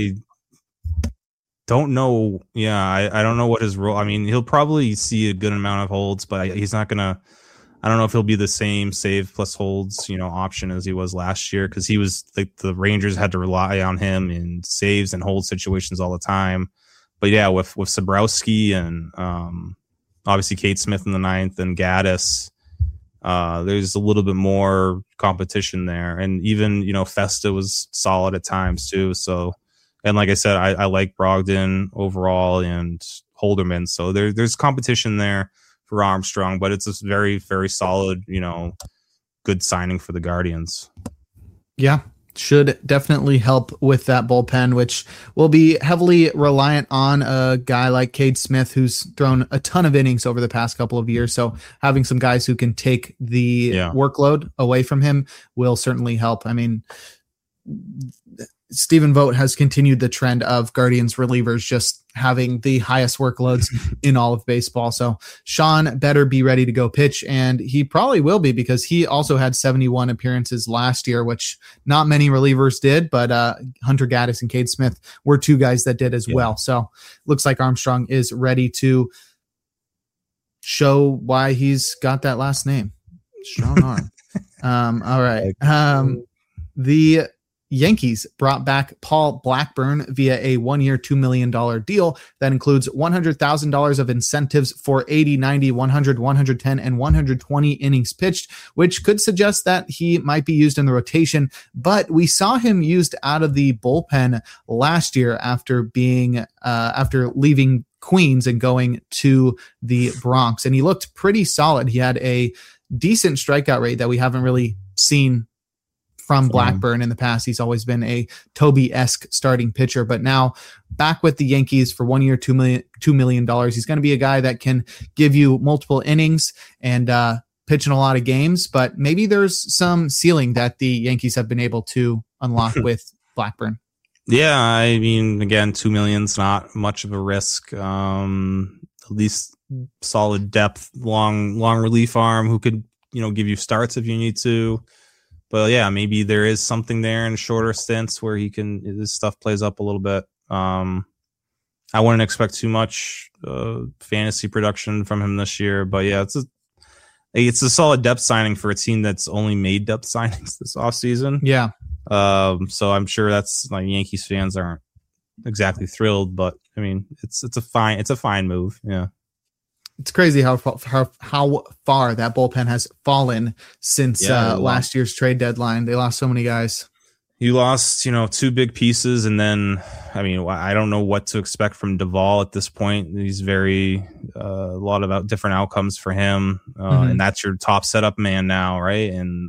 don't know. Yeah, I don't know what his role. I mean, he'll probably see a good amount of holds, but he's not gonna. I don't know if he'll be the same save plus holds, option as he was last year, because he was the Rangers had to rely on him in saves and hold situations all the time. But yeah, with Sabrowski and obviously Kate Smith in the 9th and Gaddis, there's a little bit more competition there, and even Festa was solid at times too. So, and like I said, I like Brogdon overall and Holderman, so there's competition there for Armstrong, but it's a very, very solid, good signing for the Guardians. Yeah, should definitely help with that bullpen, which will be heavily reliant on a guy like Cade Smith, who's thrown a ton of innings over the past couple of years. So having some guys who can take the workload away from him will certainly help. I mean, Stephen Vogt has continued the trend of Guardians relievers just having the highest workloads in all of baseball. So Sean better be ready to go pitch, and he probably will be because he also had 71 appearances last year, which not many relievers did, but Hunter Gaddis and Cade Smith were two guys that did as well. So looks like Armstrong is ready to show why he's got that last name. Strong arm. All right. The Yankees brought back Paul Blackburn via a 1-year, $2 million deal that includes $100,000 of incentives for 80, 90, 100, 110, and 120 innings pitched, which could suggest that he might be used in the rotation. But we saw him used out of the bullpen last year after leaving Queens and going to the Bronx, and he looked pretty solid. He had a decent strikeout rate that we haven't really seen from Blackburn in the past. He's always been a Toby-esque starting pitcher, but now back with the Yankees for 1 year, $2 million. He's going to be a guy that can give you multiple innings and pitch in a lot of games, but maybe there's some ceiling that the Yankees have been able to unlock with Blackburn. Yeah, I mean, again, $2 million's not much of a risk. At least solid depth, long relief arm who could, give you starts if you need to. But yeah, maybe there is something there in shorter stints where this stuff plays up a little bit. I wouldn't expect too much fantasy production from him this year, but yeah, it's a solid depth signing for a team that's only made depth signings this offseason. Yeah. So I'm sure that's like Yankees fans aren't exactly thrilled, but I mean, it's a fine move. Yeah. It's crazy how far that bullpen has fallen since last year's trade deadline. They lost so many guys. You lost, two big pieces, and then, I mean, I don't know what to expect from Duvall at this point. He's a lot of different outcomes for him, and that's your top setup man now, right? And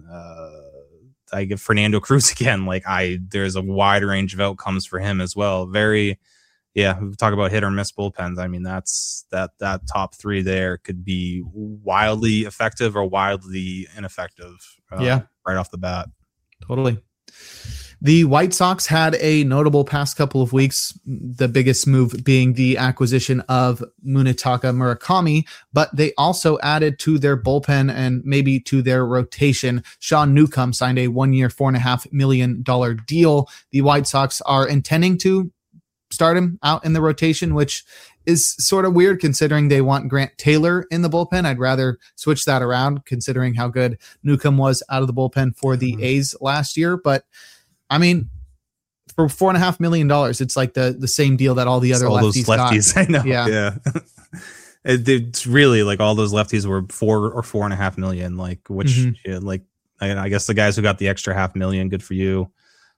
I get Fernando Cruz again. There's a wide range of outcomes for him as well. We talk about hit or miss bullpens. I mean, that top three there could be wildly effective or wildly ineffective. Right off the bat. Totally. The White Sox had a notable past couple of weeks, the biggest move being the acquisition of Munetaka Murakami, but they also added to their bullpen and maybe to their rotation. Sean Newcomb signed a 1 year, $4.5 million deal. The White Sox are intending to start him out in the rotation, which is sort of weird considering they want Grant Taylor in the bullpen. I'd rather switch that around considering how good Newcomb was out of the bullpen for the A's last year. But I mean, for $4.5 million, it's like the same deal that all the other lefties got. I know. Yeah. It's really like all those lefties were $4 or $4.5 million, I guess the guys who got the extra $500,000, good for you.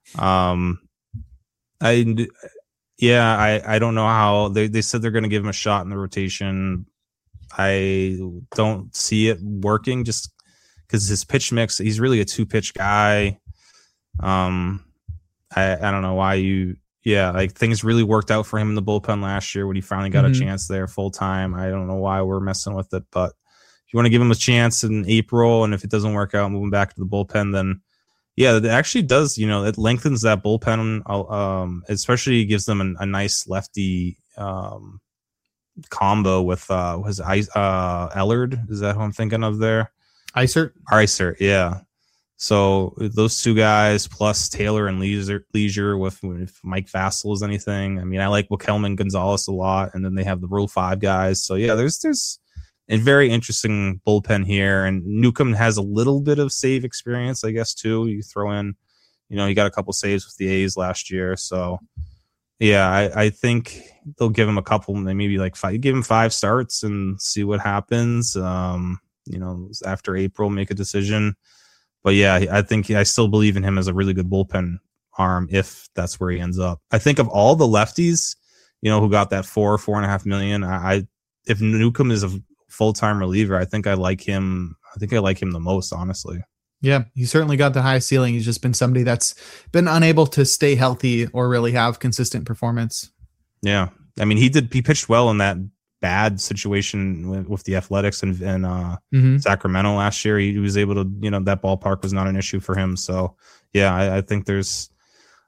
I don't know how they said they're going to give him a shot in the rotation. I don't see it working just because his pitch mix, he's really a 2-pitch guy. I don't know why things really worked out for him in the bullpen last year when he finally got a chance there full time. I don't know why we're messing with it, but if you want to give him a chance in April, and if it doesn't work out, moving back to the bullpen, then yeah, it actually does. it lengthens that bullpen, especially gives them a nice lefty combo with Ellard. Is that who I'm thinking of there? Isert, yeah. So those two guys plus Taylor and Leisure with if Mike Vassell is anything. I mean, I like Wikelman Gonzalez a lot, and then they have the Rule 5 guys. So yeah, there's a very interesting bullpen here, and Newcomb has a little bit of save experience, I guess, too. You throw in, he got a couple saves with the A's last year. So yeah, I think they'll give him a couple, maybe give him 5 starts and see what happens. After April, make a decision. But yeah, I still believe in him as a really good bullpen arm if that's where he ends up. I think of all the lefties, who got that $4.5 million, if Newcomb is a full-time reliever, I think I like him the most, honestly. Yeah, he certainly got the highest ceiling. He's just been somebody that's been unable to stay healthy or really have consistent performance. Yeah. I mean, he pitched well in that bad situation with the Athletics and Sacramento last year. He was able to, that ballpark was not an issue for him. So yeah, I think there's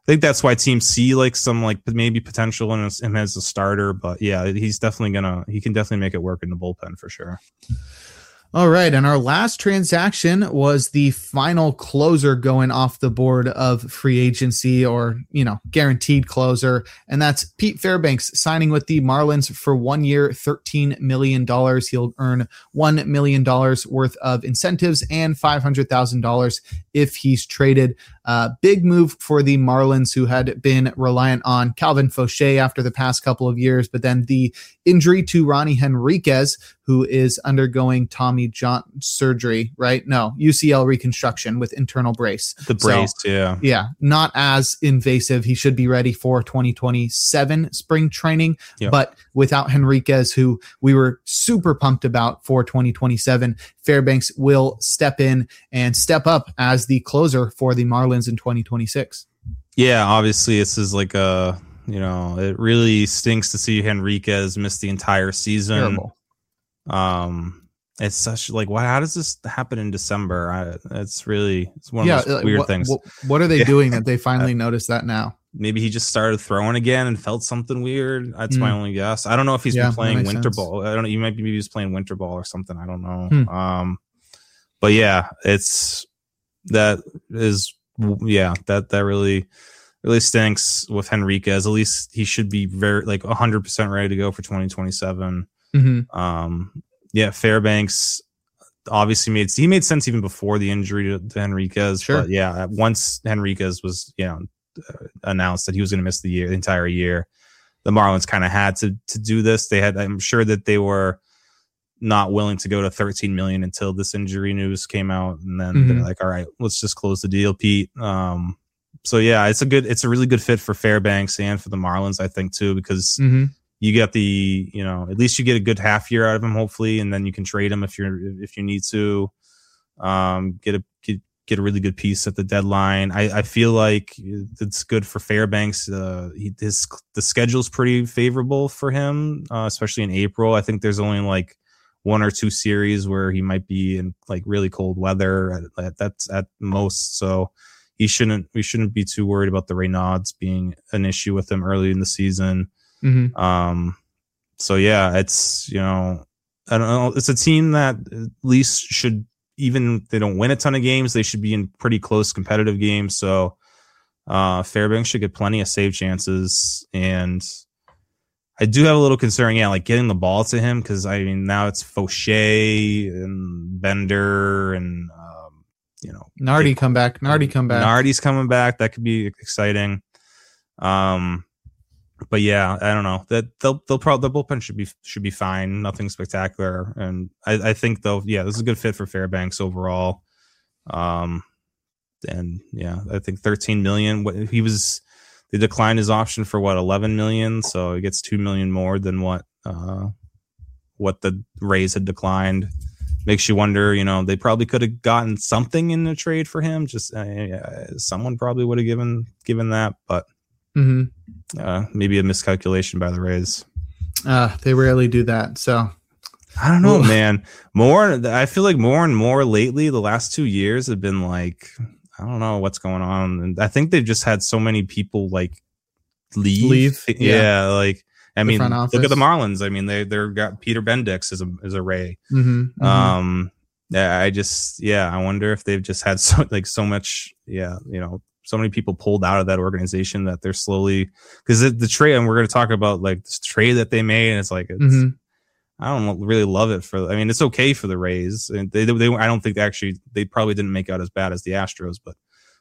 think that's why teams see like some like maybe potential in him as a starter. But yeah, he can definitely make it work in the bullpen for sure. All right. And our last transaction was the final closer going off the board of free agency, or, guaranteed closer. And that's Pete Fairbanks signing with the Marlins for 1 year, $13 million. He'll earn $1 million worth of incentives and $500,000 if he's traded. Big move for the Marlins, who had been reliant on Calvin Fauché after the past couple of years, but then the injury to Ronnie Henriquez, who is undergoing Tommy John surgery, right? No, UCL reconstruction with internal brace. The brace, yeah. Yeah, not as invasive. He should be ready for 2027 spring training, but without Henriquez, who we were super pumped about for 2027, Fairbanks will step in and step up as the closer for the Marlins in 2026. Yeah, obviously this is like it really stinks to see Henriquez miss the entire season. Terrible. It's such like, how does this happen in December? It's one of those weird things. What are they doing that they finally noticed that now? Maybe he just started throwing again and felt something weird. That's my only guess. I don't know if he's been playing winter ball. I don't know. Maybe he was playing winter ball or something. I don't know. But yeah, that really stinks with Henriquez. At least he should be very 100% ready to go for 2027. Mm-hmm. Fairbanks obviously made sense even before the injury to Henriquez. Sure. But once Henriquez was announced that he was going to miss the entire year, the Marlins kind of had to do this. I'm sure that they were not willing to go to 13 million until this injury news came out, and then they're like, all right, let's just close the deal, Pete. So yeah, it's a really good fit for Fairbanks and for the Marlins, I think, too, because you get at least you get a good half year out of him, hopefully, and then you can trade him if you need to. Get a really good piece at the deadline. I feel like it's good for Fairbanks. The schedule's pretty favorable for him, especially in April. I think there's only like 1 or 2 series where he might be in like really cold weather. That's at most. So we shouldn't be too worried about the Raynaud's being an issue with him early in the season. So yeah, it's, I don't know. It's a team that at least should, even if they don't win a ton of games, they should be in pretty close competitive games. So Fairbanks should get plenty of save chances. And I do have a little concern, like getting the ball to him, because now it's Fauché and Bender and Nardi come back. Nardi's coming back. That could be exciting. But yeah, I don't know. That the bullpen should be fine. Nothing spectacular, and I think though, this is a good fit for Fairbanks overall. And yeah, I think 13 million. They declined his option for 11 million, so he gets 2 million more than what the Rays had declined. Makes you wonder, they probably could have gotten something in the trade for him. Just someone probably would have given that, but maybe a miscalculation by the Rays. They rarely do that, so I don't know, man. I feel like more and more lately, the last 2 years have been like, I don't know what's going on, and I think they've just had so many people like leave. Yeah, like. I mean, look at the Marlins. I mean, they've got Peter Bendix as a Ray. I wonder if they've just had so much. So many people pulled out of that organization that they're slowly, because the trade, and we're going to talk about like this trade that they made. And it's like, I don't really love it it's okay for the Rays, and they I don't think they probably didn't make out as bad as the Astros, but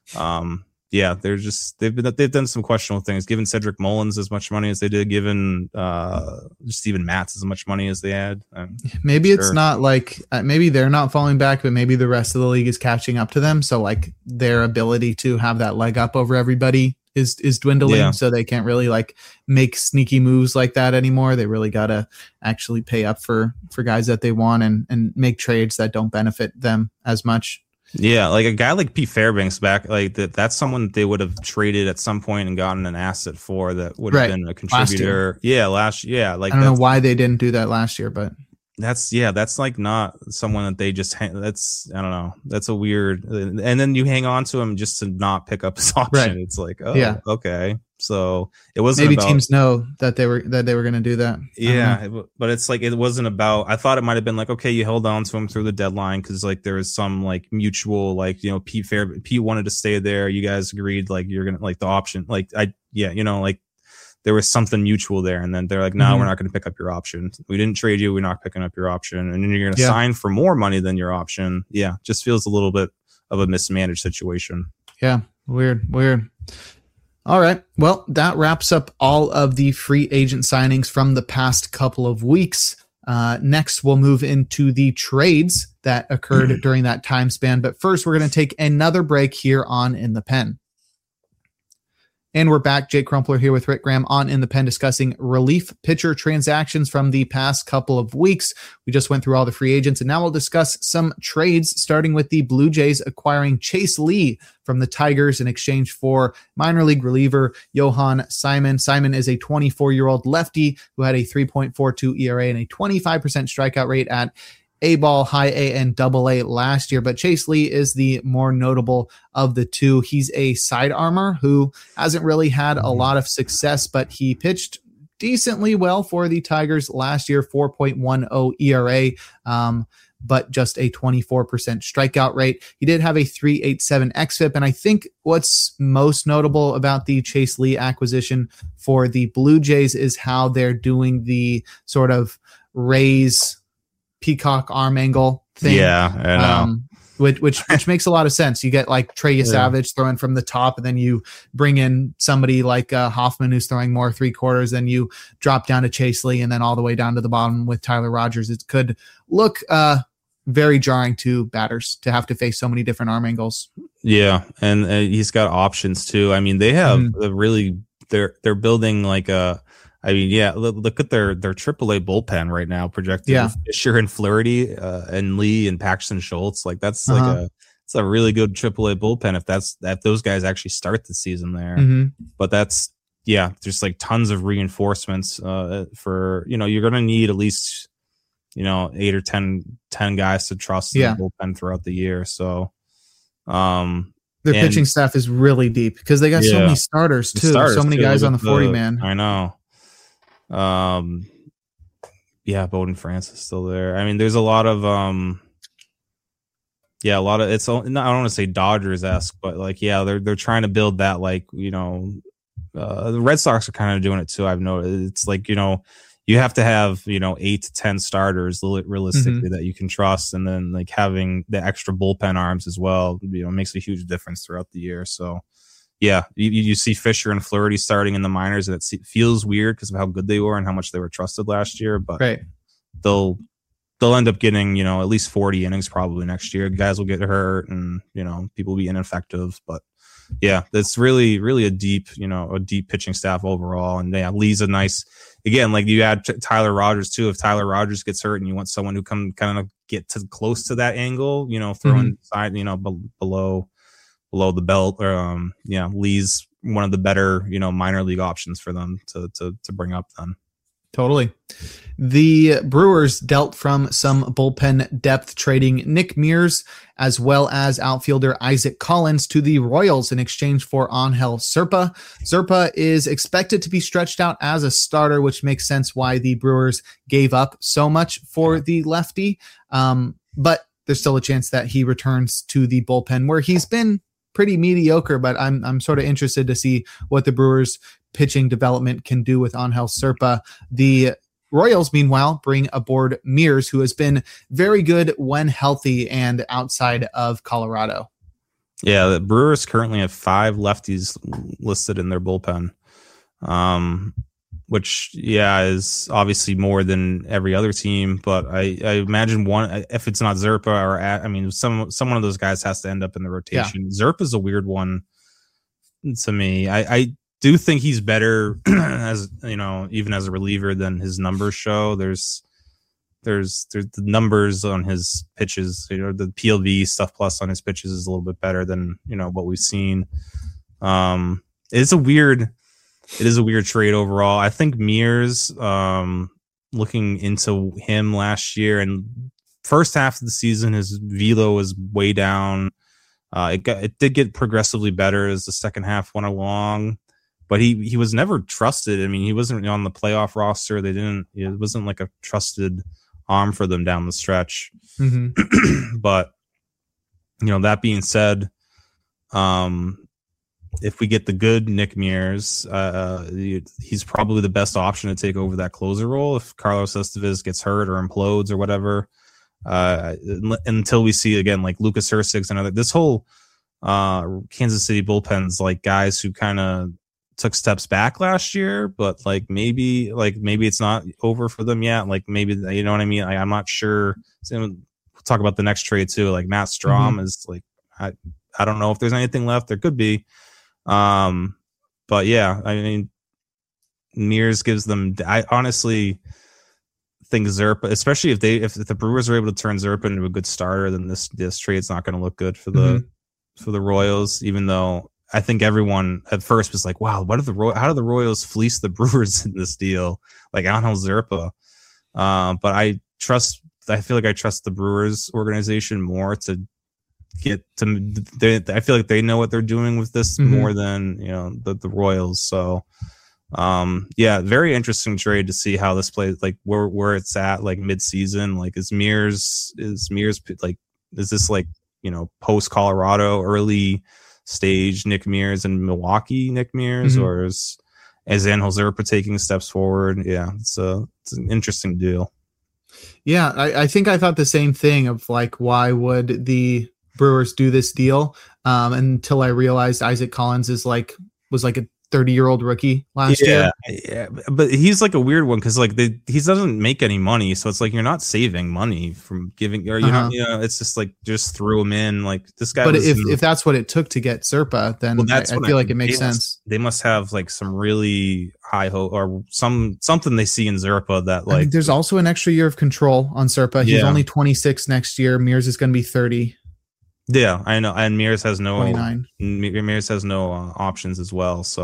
they've done some questionable things, given Cedric Mullins as much money as they did, given Steven Matz as much money as they had. Maybe it's not like maybe they're not falling back, but maybe the rest of the league is catching up to them. So like their ability to have that leg up over everybody is dwindling. So they can't really like make sneaky moves like that anymore. They really got to actually pay up for guys that they want and make trades that don't benefit them as much. Yeah, like a guy like Pete Fairbanks back, like that's someone that they would have traded at some point and gotten an asset for that would have been a contributor. Last year. Like I don't know why they didn't do that last year, but that's like not someone that they just that's I don't know, that's a weird, and then you hang on to him just to not pick up his option. Right. It's like, oh, okay, so it wasn't maybe about, teams know that they were going to do that. But it's like, it wasn't about, I thought it might have been like, okay, you held on to him through the deadline because like there was some like mutual, like, you know, Pete wanted to stay there, you guys agreed like you're gonna like the option, like like there was something mutual there, and then they're like, no, we're not going to pick up your option. We didn't trade you. We're not picking up your option. And then you're going to sign for more money than your option. Yeah. Just feels a little bit of a mismanaged situation. Yeah. Weird. All right. Well, that wraps up all of the free agent signings from the past couple of weeks. Next, we'll move into the trades that occurred during that time span. But first, we're going to take another break here on In the Pen. And we're back. Jake Crumpler here with Rick Graham on In the Pen, discussing relief pitcher transactions from the past couple of weeks. We just went through all the free agents, and now we'll discuss some trades, starting with the Blue Jays acquiring Chase Lee from the Tigers in exchange for minor league reliever Johan Simon. Simon is a 24-year-old lefty who had a 3.42 ERA and a 25% strikeout rate at A-ball, high A, and double A last year, but Chase Lee is the more notable of the two. He's a side armor who hasn't really had a lot of success, but he pitched decently well for the Tigers last year, 4.10 ERA, but just a 24% strikeout rate. He did have a 3.87 xFIP, and I think what's most notable about the Chase Lee acquisition for the Blue Jays is how they're doing the sort of Rays peacock arm angle thing. Yeah, I know. Which makes a lot of sense. You get like Trey Savage throwing from the top, and then you bring in somebody like Hoffman who's throwing more 3/4. Then you drop down to Chase Lee, and then all the way down to the bottom with Tyler Rogers. It could look very jarring to batters to have to face so many different arm angles. Yeah, and he's got options too. I mean, they have they're building like a. I mean, look at their AAA bullpen right now, projected Fisher and Flaherty and Lee and Paxton Schultz. Like that's it's a really good AAA bullpen if those guys actually start the season there. But that's just like tons of reinforcements for, you're going to need at least 8 or 10 guys to trust in the bullpen throughout the year. So their pitching staff is really deep because they got so many starters too. So many guys on the 40-man. I know. Bowden France is still there. I mean, there's a lot of it's, I don't want to say Dodgers-esque, but like they're trying to build that, like, the Red Sox are kind of doing it too. I've noticed it's like, you have to have 8 to 10 starters realistically that you can trust, and then like having the extra bullpen arms as well makes a huge difference throughout the year. So you see Fisher and Flaherty starting in the minors, and it feels weird because of how good they were and how much they were trusted last year. But they'll end up getting at least 40 innings probably next year. Guys will get hurt, and people will be ineffective. But that's really, really a deep pitching staff overall. And Lee's a nice, again, like you add Tyler Rogers too. If Tyler Rogers gets hurt and you want someone who can kind of get close to that angle, throwing side, below the belt, or Lee's one of the better minor league options for them to bring up then. Totally. The Brewers dealt from some bullpen depth, trading Nick Mears as well as outfielder Isaac Collins to the Royals in exchange for Angel Serpa. Serpa is expected to be stretched out as a starter, which makes sense why the Brewers gave up so much for the lefty. But there's still a chance that he returns to the bullpen, where he's been pretty mediocre, but I'm sort of interested to see what the Brewers pitching development can do with Angel Serpa. The Royals, meanwhile, bring aboard Mears, who has been very good when healthy and outside of Colorado. Yeah, the Brewers currently have 5 lefties listed in their bullpen, which is obviously more than every other team. But I imagine one, if it's not Zerpa, someone of those guys has to end up in the rotation. Zerpa's a weird one to me. I do think he's better as even as a reliever than his numbers show. There's the numbers on his pitches, the PLV stuff plus on his pitches is a little bit better than what we've seen. It is a weird trade overall. I think Mears looking into him last year, and first half of the season, his velo was way down. It did get progressively better as the second half went along, but he was never trusted. I mean, he wasn't on the playoff roster. It wasn't like a trusted arm for them down the stretch. Mm-hmm. But that being said, if we get the good Nick Mears, he's probably the best option to take over that closer role if Carlos Estevez gets hurt or implodes or whatever. Until we see again like Lucas Hercigs and other, this whole Kansas City bullpen's like guys who kind of took steps back last year, but maybe it's not over for them yet. Like maybe, you know what I mean? I'm not sure. So we'll talk about the next trade too. Like Matt Strahm is like, I don't know if there's anything left. There could be. But yeah, I mean, Mears gives them, I honestly think Zerpa, especially if the Brewers are able to turn Zerpa into a good starter, then this trade's not going to look good for the Royals, even though I think everyone at first was like, wow, how do the Royals fleece the Brewers in this deal? Like Angel Zerpa. But I feel like I trust the Brewers organization more to get to, I feel like they know what they're doing with this more than, the Royals. So, very interesting trade to see how this plays, like where it's at, like mid-season. Like is Mears like, is this like, post Colorado early stage Nick Mears and Milwaukee Nick Mears, or is Angel Zerpa taking steps forward? Yeah, it's an interesting deal. Yeah, I think I thought the same thing of like, why would the Brewers do this deal? Until I realized Isaac Collins was like a 30-year-old rookie last year. Yeah, but he's like a weird one because like he doesn't make any money, so it's like you're not saving money from giving, or it's just like just throw him in like this guy. But if that's what it took to get Zerpa, then I feel like it makes sense. They must have like some really high hope or something they see in Zerpa that like. I mean, there's also an extra year of control on Zerpa. He's only 26 next year. Mears is going to be 30. Yeah, I know, and Mears has no 29. Mears has no options as well. So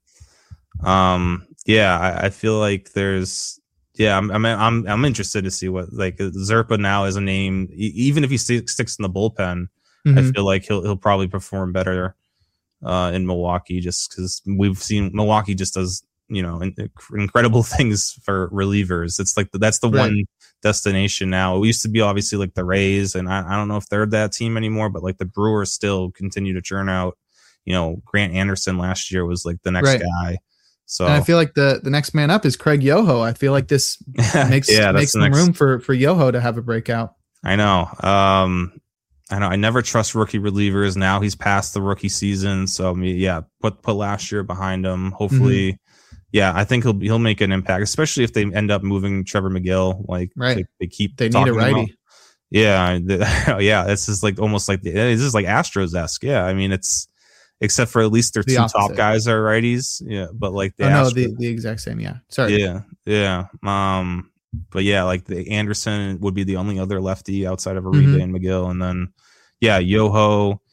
I feel like there's I'm interested to see what like Zerpa now is a name. Even if he sticks in the bullpen, I feel like he'll probably perform better in Milwaukee, just because we've seen Milwaukee just does incredible things for relievers. It's like that's the one destination now. It used to be obviously like the Rays, and I don't know if they're that team anymore, but like the Brewers still continue to churn out. Grant Anderson last year was like the next guy. So and I feel like the next man up is Craig Yoho. I feel like this makes some room for Yoho to have a breakout. I know. I never trust rookie relievers. Now he's past the rookie season, so put last year behind him. Hopefully. I think he'll make an impact, especially if they end up moving Trevor McGill. Like they need a righty. This is like almost like this is like Astros-esque. Yeah, I mean it's except for at least their two top guys are righties. Yeah, but like the exact same. Yeah, sorry. Yeah. But like the Anderson would be the only other lefty outside of Uribe and McGill, and then Yoho.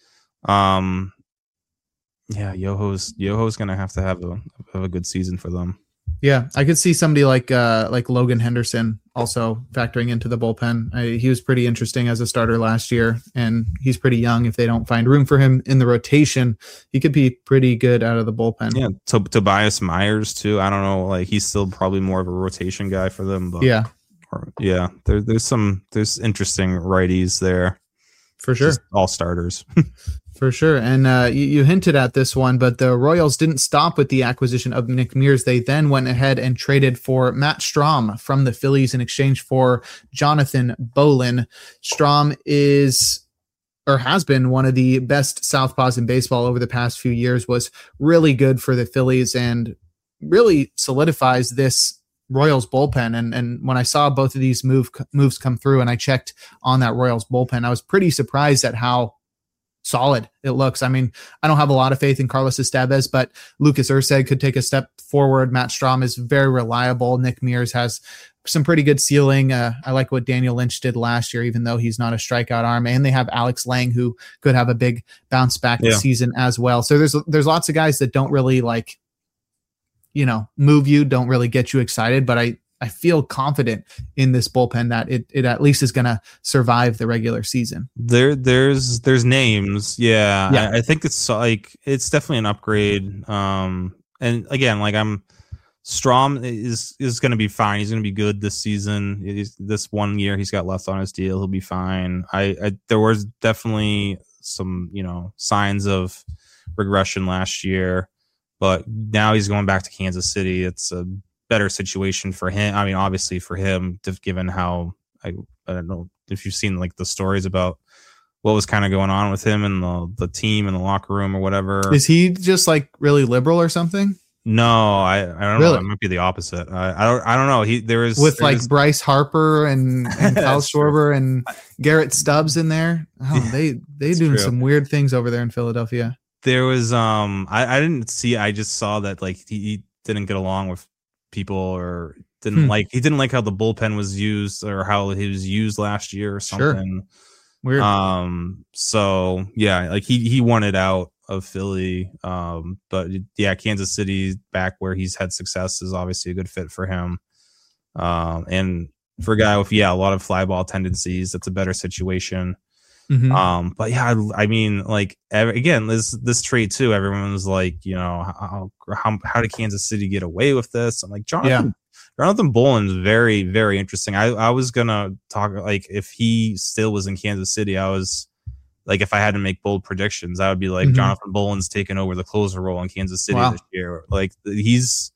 Yoho's gonna have to have a good season for them. Yeah, I could see somebody like Logan Henderson also factoring into the bullpen. He was pretty interesting as a starter last year, and he's pretty young. If they don't find room for him in the rotation, he could be pretty good out of the bullpen. Yeah, Tobias Myers too. I don't know, like he's still probably more of a rotation guy for them. But there's interesting righties there for sure. Just all starters. For sure. And you hinted at this one, but the Royals didn't stop with the acquisition of Nick Mears. They then went ahead and traded for Matt Strahm from the Phillies in exchange for Jonathan Bolin. Strahm has been one of the best southpaws in baseball over the past few years, was really good for the Phillies and really solidifies this Royals bullpen. And when I saw both of these moves come through and I checked on that Royals bullpen, I was pretty surprised at how solid it looks. I mean, I don't have a lot of faith in Carlos Estevez, but Lucas Erceg could take a step forward. Matt Strahm is very reliable. Nick Mears has some pretty good ceiling. I like what Daniel Lynch did last year, even though he's not a strikeout arm. And they have Alex Lang, who could have a big bounce back this season as well. So there's lots of guys that don't really move you, don't really get you excited. But I feel confident in this bullpen that it at least is going to survive the regular season. There's names. Yeah. I think it's like, it's definitely an upgrade. And again, like Strom is going to be fine. He's going to be good this season. This 1 year he's got left on his deal. He'll be fine. There was definitely some, signs of regression last year, but now he's going back to Kansas City. It's a better situation for him. I mean, obviously for him, given how I don't know if you've seen like the stories about what was kind of going on with him and the team and the locker room or whatever. Is he just like really liberal or something? No, I don't know. It might be the opposite. I don't know. There was Bryce Harper and Kyle Schwarber and Garrett Stubbs in there. Oh, they doing true. Some weird things over there in Philadelphia. There was I didn't see. I just saw that like he didn't get along with people or didn't like how the bullpen was used or how he was used last year or something. Sure. Weird. So yeah, like he wanted out of Philly. But yeah, Kansas City back where he's had success is obviously a good fit for him. And for a guy with a lot of fly ball tendencies, that's a better situation. Mm-hmm. But yeah, I mean, like again, this trade too. Everyone's like, how did Kansas City get away with this? I'm like, Jonathan Bowlan's very, very interesting. I was gonna talk like if he still was in Kansas City, I was like, if I had to make bold predictions, I would be like, Jonathan Bowlan's taken over the closer role in Kansas City this year. Like he's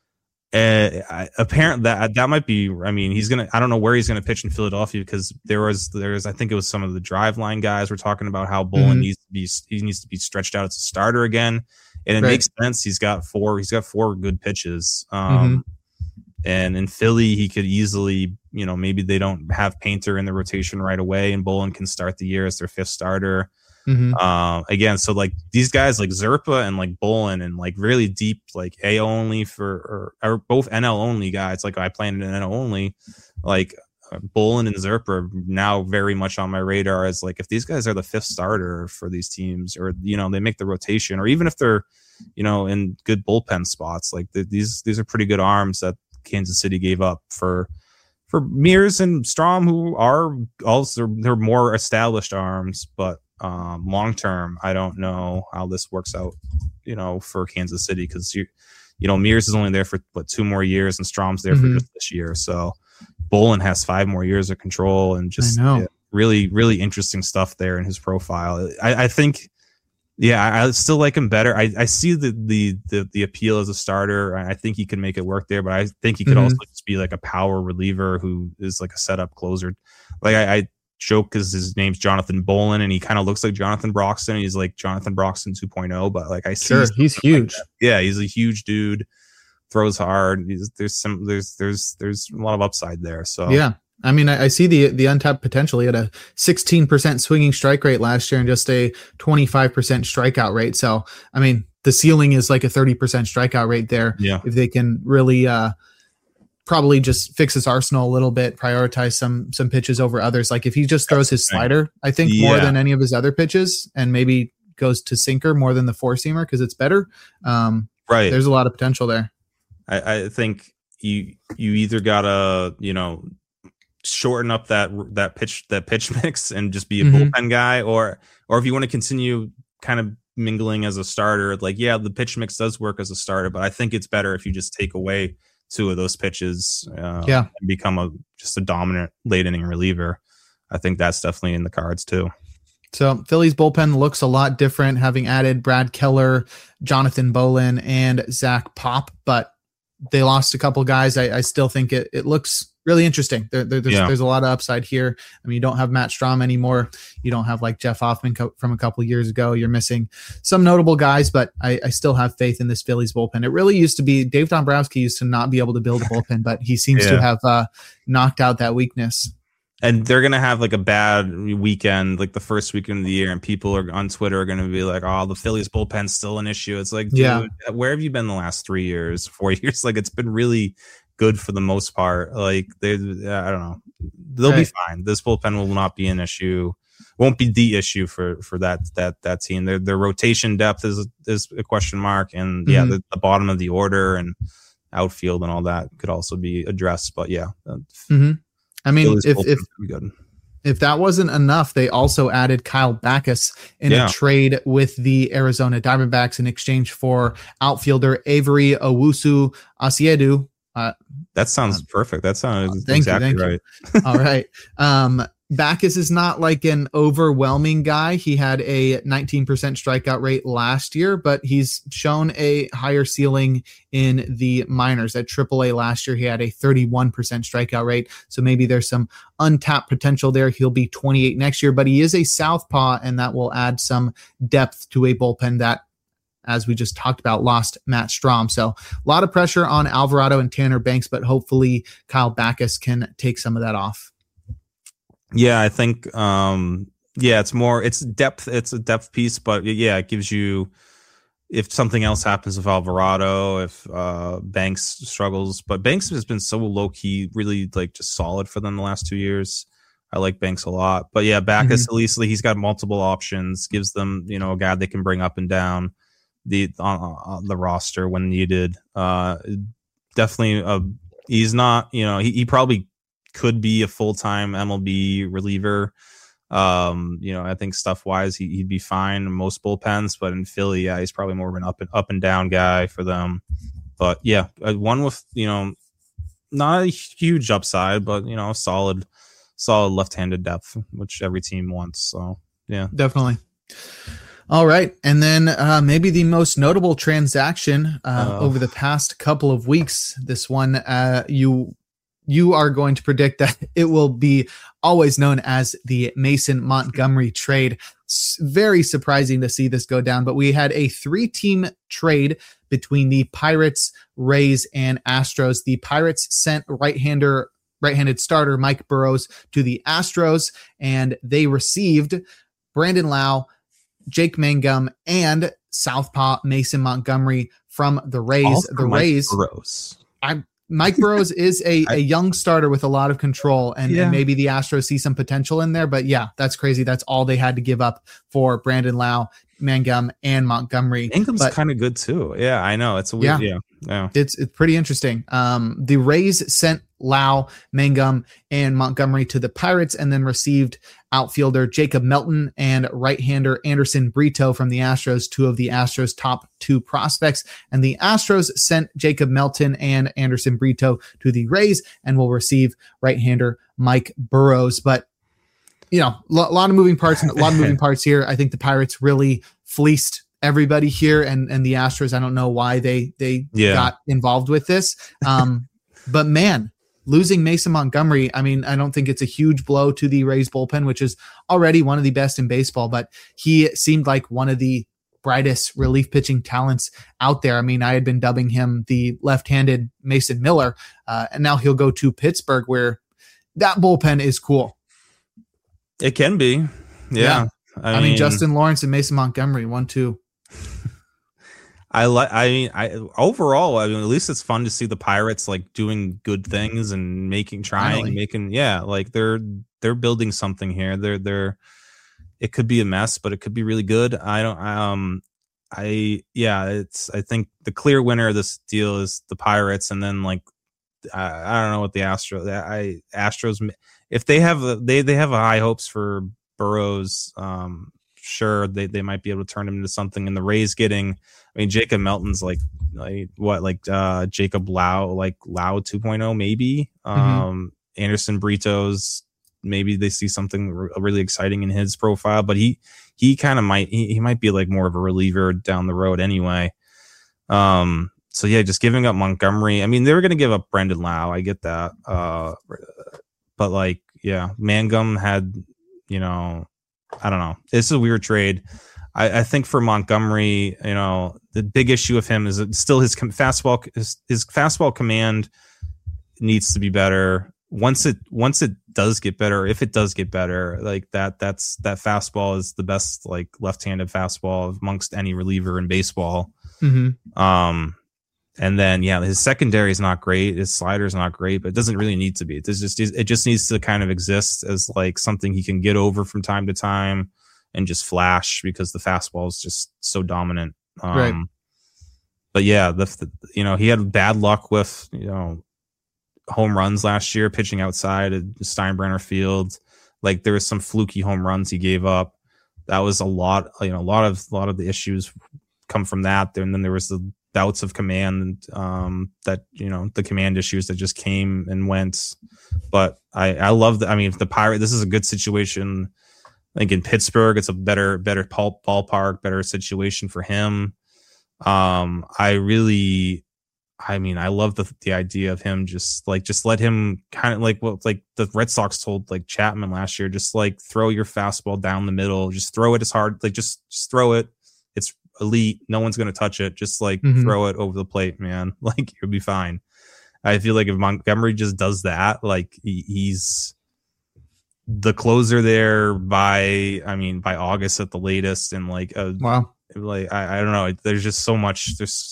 apparent that might be. I mean, I don't know where he's gonna pitch in Philadelphia because there's I think it was some of the drive line guys were talking about how Bowlan needs to be stretched out as a starter again, and it makes sense. He's got four good pitches. And in Philly, he could easily, maybe they don't have Painter in the rotation right away, and Bowlan can start the year as their fifth starter. Again, so like these guys like Zerpa and like Bowlan and like really deep like A only or both NL only guys. Like I planned in NL only, like Bowlan and Zerpa are now very much on my radar as like if these guys are the fifth starter for these teams, or they make the rotation, or even if they're in good bullpen spots, like these are pretty good arms that Kansas City gave up for Mears and Strom, who are also they're more established arms, but long term, I don't know how this works out, for Kansas City because Mears is only there for 2 more years and Strom's there for just this year. So Bowlan has 5 more years of control and just really, really interesting stuff there in his profile. I think. Yeah, I still like him better. I see the appeal as a starter. I think he can make it work there, but I think he could also just be like a power reliever who is like a setup closer. Like I joke because his name's Jonathan Bowlan and he kind of looks like Jonathan Broxton. He's like Jonathan Broxton 2.0, but like I see he's huge. Like he's a huge dude, throws hard. There's a lot of upside there. So yeah. I mean, I see the untapped potential. He had a 16% swinging strike rate last year and just a 25% strikeout rate. So, I mean, the ceiling is like a 30% strikeout rate there. Yeah. If they can really probably just fix his arsenal a little bit, prioritize some pitches over others. Like if he just throws his slider, I think more than any of his other pitches, and maybe goes to sinker more than the 4-seamer because it's better. Right. There's a lot of potential there. I think you either gotta, shorten up that pitch mix and just be a bullpen guy, or if you want to continue kind of mingling as a starter, like the pitch mix does work as a starter, but I think it's better if you just take away 2 of those pitches and become just a dominant late inning reliever. I think that's definitely in the cards too. So Philly's bullpen looks a lot different, having added Brad Keller, Jonathan Bowlan, and Zach Pop, but they lost a couple guys. I still think it looks really interesting. There's a lot of upside here. I mean, you don't have Matt Strom anymore. You don't have like Jeff Hoffman from a couple years ago. You're missing some notable guys, but I still have faith in this Phillies bullpen. It really used to be Dave Dombrowski used to not be able to build a bullpen, but he seems to have knocked out that weakness. And they're going to have like a bad weekend, like the first weekend of the year, and people are on Twitter are going to be like, oh, the Phillies bullpen's still an issue. It's like, dude, where have you been the last 3 years, 4 years? Like, it's been really good for the most part. Like, I don't know. They'll be fine. This bullpen will not be an issue. Won't be the issue for that team. Their rotation depth is a question mark. And the bottom of the order and outfield and all that could also be addressed. But yeah, I mean, if that wasn't enough, they also added Kyle Backus in a trade with the Arizona Diamondbacks in exchange for outfielder Avery Owusu-Asiedu. That sounds perfect. That sounds exactly right. All right. Backus is not like an overwhelming guy. He had a 19% strikeout rate last year, but he's shown a higher ceiling in the minors. At AAA last year, he had a 31% strikeout rate. So maybe there's some untapped potential there. He'll be 28 next year, but he is a southpaw, and that will add some depth to a bullpen that, as we just talked about, lost Matt Strahm. So a lot of pressure on Alvarado and Tanner Banks, but hopefully Kyle Backus can take some of that off. Yeah, I think, it's depth. It's a depth piece, but yeah, it gives you, if something else happens with Alvarado, if Banks struggles, but Banks has been so low key, really like just solid for them the last 2 years. I like Banks a lot, but yeah, Backus, at least he's got multiple options, gives them, a guy they can bring up and down on the roster when needed. Definitely, he's not, he probably could be a full-time MLB reliever. I think stuff-wise, he'd be fine in most bullpens, but in Philly, yeah, he's probably more of an up and down guy for them. But yeah, one with, not a huge upside, but, solid left-handed depth, which every team wants. So yeah, definitely. All right. And then maybe the most notable transaction over the past couple of weeks, this one, you are going to predict that it will be always known as the Mason Montgomery trade. It's very surprising to see this go down, but we had a 3-team trade between the Pirates, Rays, and Astros. The Pirates sent right-handed starter Mike Burrows to the Astros, and they received Brandon Lowe, Jake Mangum, and southpaw Mason Montgomery from the Rays. Mike Burrows is a young starter with a lot of control, and maybe the Astros see some potential in there. But yeah, that's crazy. That's all they had to give up for Brandon Lowe, Mangum, and Montgomery. Mangum's kind of good too. Yeah, I know. It's weird. Yeah. It's pretty interesting. The Rays sent Lowe, Mangum, and Montgomery to the Pirates, and then received outfielder Jacob Melton and right-hander Anderson Brito from the Astros, two of the Astros' top 2 prospects. And the Astros sent Jacob Melton and Anderson Brito to the Rays and will receive right-hander Mike Burrows. But, a lot of moving parts here. I think the Pirates really fleeced everybody here, and the Astros, I don't know why they got involved with this. But man, losing Mason Montgomery, I mean, I don't think it's a huge blow to the Rays bullpen, which is already one of the best in baseball, but he seemed like one of the brightest relief pitching talents out there. I mean, I had been dubbing him the left-handed Mason Miller, and now he'll go to Pittsburgh, where that bullpen is cool. It can be. Yeah. I mean, Justin Lawrence and Mason Montgomery, 1-2. Overall, at least it's fun to see the Pirates like doing good things and making, like they're building something here. It could be a mess, but it could be really good. I think the clear winner of this deal is the Pirates, and then like I don't know what the Astros, if they have high hopes for Burrows, sure they might be able to turn him into something. And the Rays getting, Jacob Melton's like Jacob Lowe, like Lowe 2.0 maybe. Anderson Brito's, maybe they see something really exciting in his profile, but he kind of might be like more of a reliever down the road anyway. So yeah, just giving up Montgomery. I mean, they were going to give up Brandon Lowe. I get that. But like, yeah, Mangum had, I don't know. This is a weird trade. I think for Montgomery, the big issue with him is that still his fastball, his fastball command needs to be better. Once it does get better, if it does get better, like that fastball is the best like left-handed fastball amongst any reliever in baseball. And then his secondary is not great, his slider is not great, but it doesn't really need to be. It just needs to kind of exist as like something he can get over from time to time and just flash, because the fastball is just so dominant. Right. but yeah, he had bad luck with home runs last year, pitching outside at Steinbrenner Field. Like there was some fluky home runs he gave up. That was a lot. A lot of the issues come from that. And then there was the bouts of command that the command issues that just came and went. But I love that. I mean, the Pirate. This is a good situation. I think in Pittsburgh, it's a better ballpark, better situation for him. I love the idea of him just let him kind of like the Red Sox told like Chapman last year, just like throw your fastball down the middle, just throw it as hard, like just throw it. It's elite. No one's going to touch it. Just throw it over the plate, man. Like you'll be fine. I feel like if Montgomery just does that, like he's the closer there by August at the latest. And wow. Like, I don't know. There's just so much.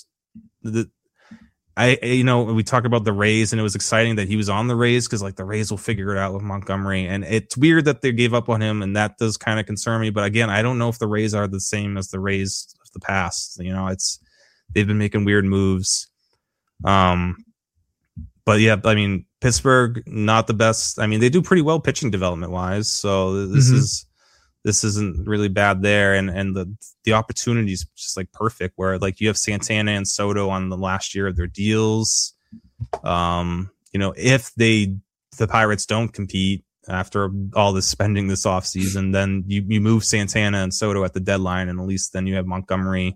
We talk about the Rays, and it was exciting that he was on the Rays because like the Rays will figure it out with Montgomery, and it's weird that they gave up on him, and that does kind of concern me. But again, I don't know if the Rays are the same as the Rays of the past. They've been making weird moves. But yeah, I mean, Pittsburgh, not the best. I mean, they do pretty well pitching development wise, so this isn't really bad there, and the opportunity is just like perfect. Where like you have Santana and Soto on the last year of their deals. If the Pirates don't compete after all this spending this offseason, then you move Santana and Soto at the deadline, and at least then you have Montgomery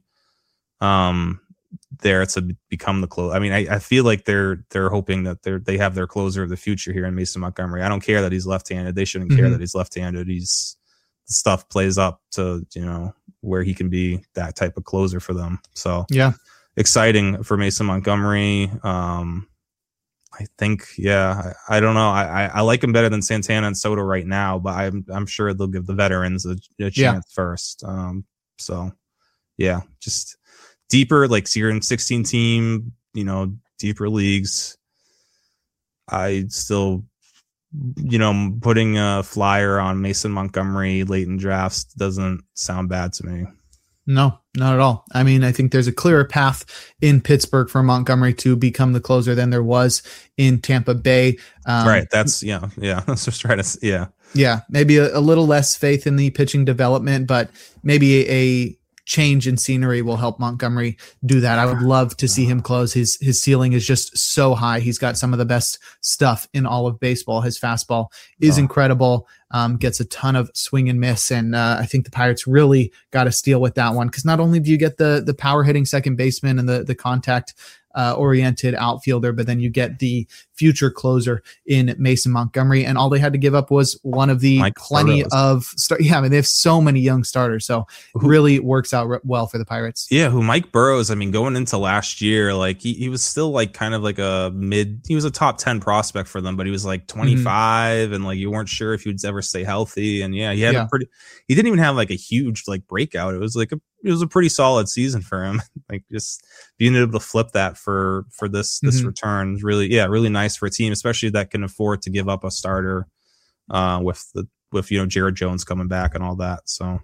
there to become the close. I mean, I feel like they're hoping that they have their closer of the future here in Mason Montgomery. I don't care that he's left-handed. They shouldn't care that he's left-handed. Stuff plays up to where he can be that type of closer for them. So yeah, exciting for Mason Montgomery. I think I don't know. I like him better than Santana and Soto right now, but I'm sure they'll give the veterans a chance first. So yeah, just deeper, like so you're in 16 team, deeper leagues. I still, putting a flyer on Mason Montgomery late in drafts doesn't sound bad to me. No, not at all. I mean, I think there's a clearer path in Pittsburgh for Montgomery to become the closer than there was in Tampa Bay. Right. That's Let's just try to, Yeah. Maybe a little less faith in the pitching development, but maybe a change in scenery will help Montgomery do that. I would love to see him close. His ceiling is just so high. He's got some of the best stuff in all of baseball. His fastball is incredible. Gets a ton of swing and miss. And I think the Pirates really got a steal with that one. Cause not only do you get the power hitting second baseman and the contact oriented outfielder, but then you get the future closer in Mason Montgomery, and all they had to give up was one of the plenty of they have so many young starters, so it really works out well for the Pirates. Mike Burrows, I mean, going into last year, like he was still like kind of like he was a top 10 prospect for them, but he was like 25 and like you weren't sure if he would ever stay healthy. And he had he didn't even have like a huge like breakout. It was like it was a pretty solid season for him. Like just being able to flip that for this return is really nice for a team, especially that can afford to give up a starter with Jared Jones coming back and all that. So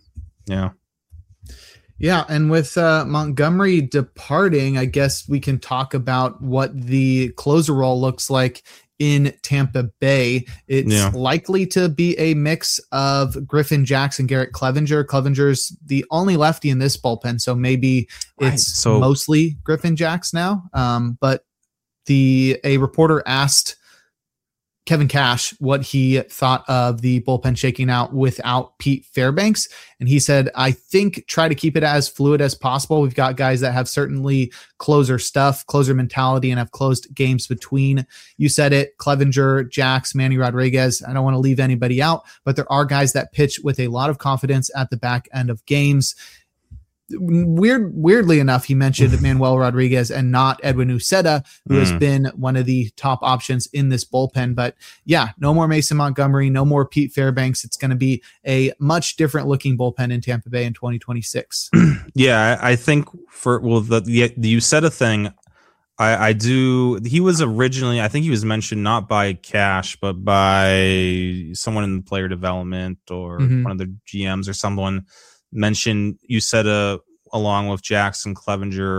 yeah, and with Montgomery departing, I guess we can talk about what the closer role looks like in Tampa Bay. It's likely to be a mix of Griffin Jackson, Garrett Clevinger. Clevinger's the only lefty in this bullpen, so maybe it's mostly Griffin Jax now. But a reporter asked Kevin Cash what he thought of the bullpen shaking out without Pete Fairbanks. And he said, I think try to keep it as fluid as possible. We've got guys that have certainly closer mentality, and have closed games between. You said it, Clevinger, Jax, Manny Rodriguez. I don't want to leave anybody out, but there are guys that pitch with a lot of confidence at the back end of games. Weirdly enough, he mentioned Manuel Rodriguez and not Edwin Uceta, who has been one of the top options in this bullpen. But no more Mason Montgomery, no more Pete Fairbanks. It's going to be a much different looking bullpen in Tampa Bay in 2026. I think the Uceta thing, I do. He was originally, I think he was mentioned not by Cash, but by someone in the player development or one of the GMs or someone mentioned Uceta along with Jackson Clevinger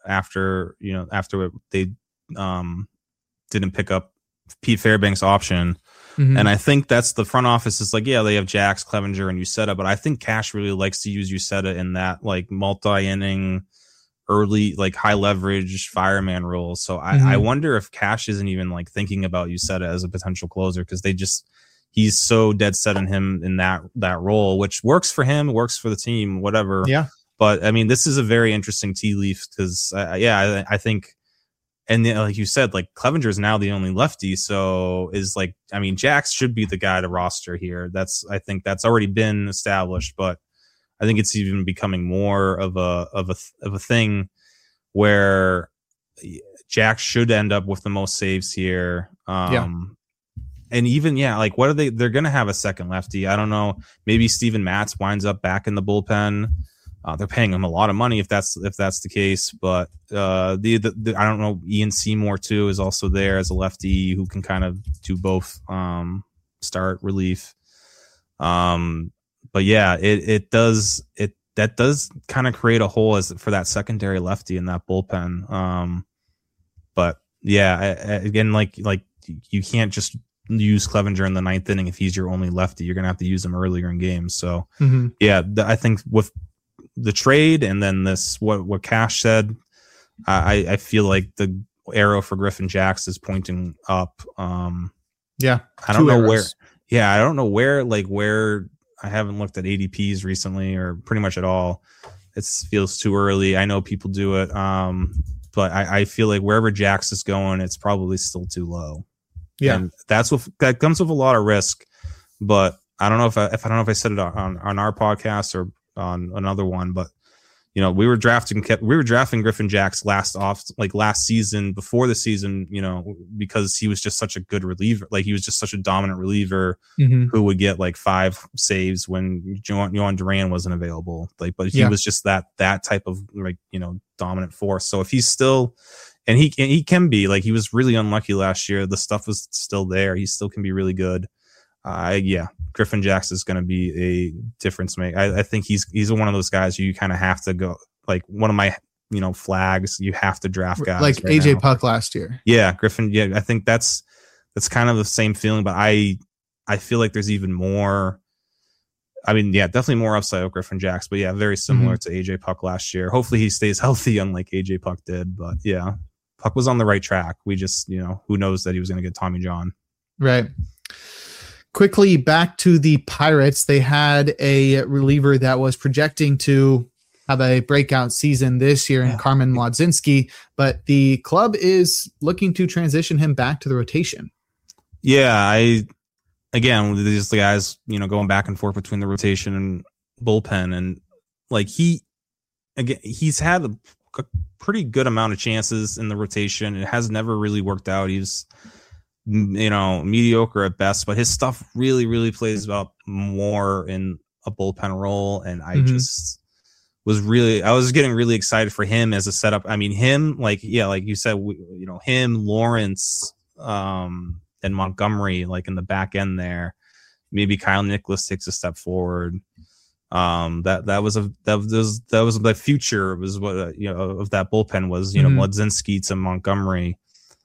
after they didn't pick up Pete Fairbanks' option. Mm-hmm. And I think that's the front office is like, yeah, they have Jax, Clevenger, and Uceta, but I think Cash really likes to use Uceta in that like multi-inning, early, like high leverage fireman role. So I wonder if Cash isn't even like thinking about Uceta as a potential closer, because he's so dead set on him in that role, which works for him, works for the team, whatever. Yeah. But I mean, this is a very interesting tea leaf because I think. And like you said, like Clevenger is now the only lefty. So Jax should be the guy to roster here. I think that's already been established, but I think it's even becoming more of a thing where Jax should end up with the most saves here. And even, like what are they're going to have a second lefty. I don't know. Maybe Steven Matz winds up back in the bullpen. They're paying him a lot of money if that's the case, but I don't know. Ian Seymour too is also there as a lefty who can kind of do both, start, relief. But yeah, that does kind of create a hole for that secondary lefty in that bullpen. But yeah, again, like you can't just use Clevenger in the ninth inning if he's your only lefty. You're gonna have to use him earlier in games. So I think with the trade and then this what Cash said, I feel like the arrow for Griffin Jax is pointing up. I don't know where. Yeah, I don't know where. I haven't looked at ADPs recently or pretty much at all. It feels too early. I know people do it, but I feel like wherever Jax is going, it's probably still too low. Yeah, and that comes with a lot of risk. But I don't know if I said it on our podcast or on another one, but we were drafting Griffin Jax last season before the season, because he was just such a good reliever. Like he was just such a dominant reliever who would get like 5 saves when Johan Duran wasn't available. But he was just that type of dominant force. So if he's still, and he can be, like he was really unlucky last year. The stuff was still there. He still can be really good. Griffin Jax is going to be a difference maker. I think he's one of those guys you kind of have to go, like one of my flags. You have to draft guys like right AJ now. Puck last year. Yeah, Griffin. Yeah, I think that's kind of the same feeling. But I feel like there's even more. I mean, definitely more upside of Griffin Jax. But very similar to AJ Puck last year. Hopefully he stays healthy, unlike AJ Puck did. But Puck was on the right track. We just who knows that he was going to get Tommy John. Right. Quickly back to the Pirates. They had a reliever that was projecting to have a breakout season this year in Carmen Mlodzinski, but the club is looking to transition him back to the rotation. Yeah, these guys, going back and forth between the rotation and bullpen, and like he's had a pretty good amount of chances in the rotation. It has never really worked out. He's mediocre at best, but his stuff really, really plays about more in a bullpen role. And I just I was getting really excited for him as a setup. I mean, him, like you said, him, Lawrence, and Montgomery, like in the back end there, maybe Kyle Nicholas takes a step forward. That was the future was what, of that bullpen was, Mlodzinski to Montgomery.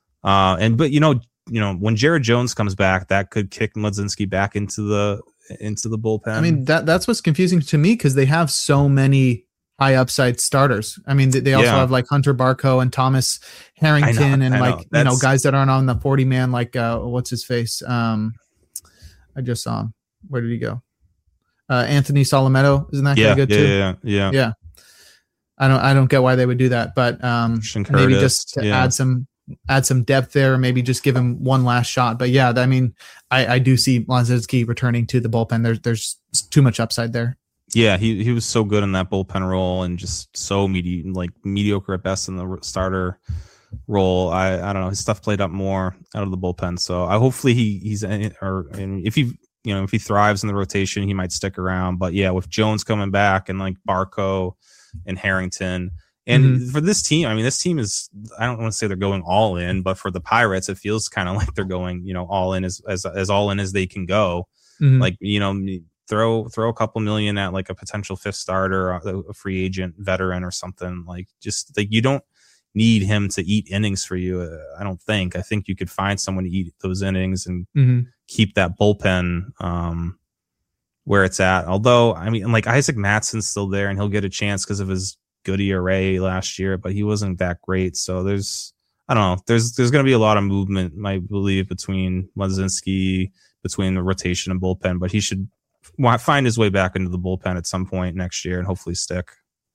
When Jared Jones comes back, that could kick Mlodzinski back into the bullpen. I mean, that's what's confusing to me because they have so many high upside starters. I mean, they also have like Hunter Barco and Thomas Harrington and guys that aren't on the 40 man, like what's his face? I just saw him. Where did he go? Anthony Solometto, isn't that guy good too? Yeah. I don't get why they would do that, but maybe just to add some depth there, or maybe just give him one last shot. But I mean, I do see Mlodzinski returning to the bullpen. There's too much upside there. Yeah, he was so good in that bullpen role and just so mediocre at best in the starter role. I don't know, his stuff played up more out of the bullpen. So hopefully he's if he thrives in the rotation, he might stick around. But with Jones coming back and like Barco and Harrington. And for this team, I mean, this team is, I don't want to say they're going all in, but for the Pirates, it feels kind of like they're going, all in as all in as they can go. Like, throw a couple million at like a potential fifth starter, a free agent veteran or something. Like, just like you don't, need him to eat innings for you. I don't think. I think you could find someone to eat those innings and keep that bullpen where it's at. Although, I mean, like Isaac Matson's still there, and he'll get a chance because of his good ERA last year, but he wasn't that great. So I don't know. There's going to be a lot of movement, I believe, between Lazinski, between the rotation and bullpen, but he should find his way back into the bullpen at some point next year and hopefully stick.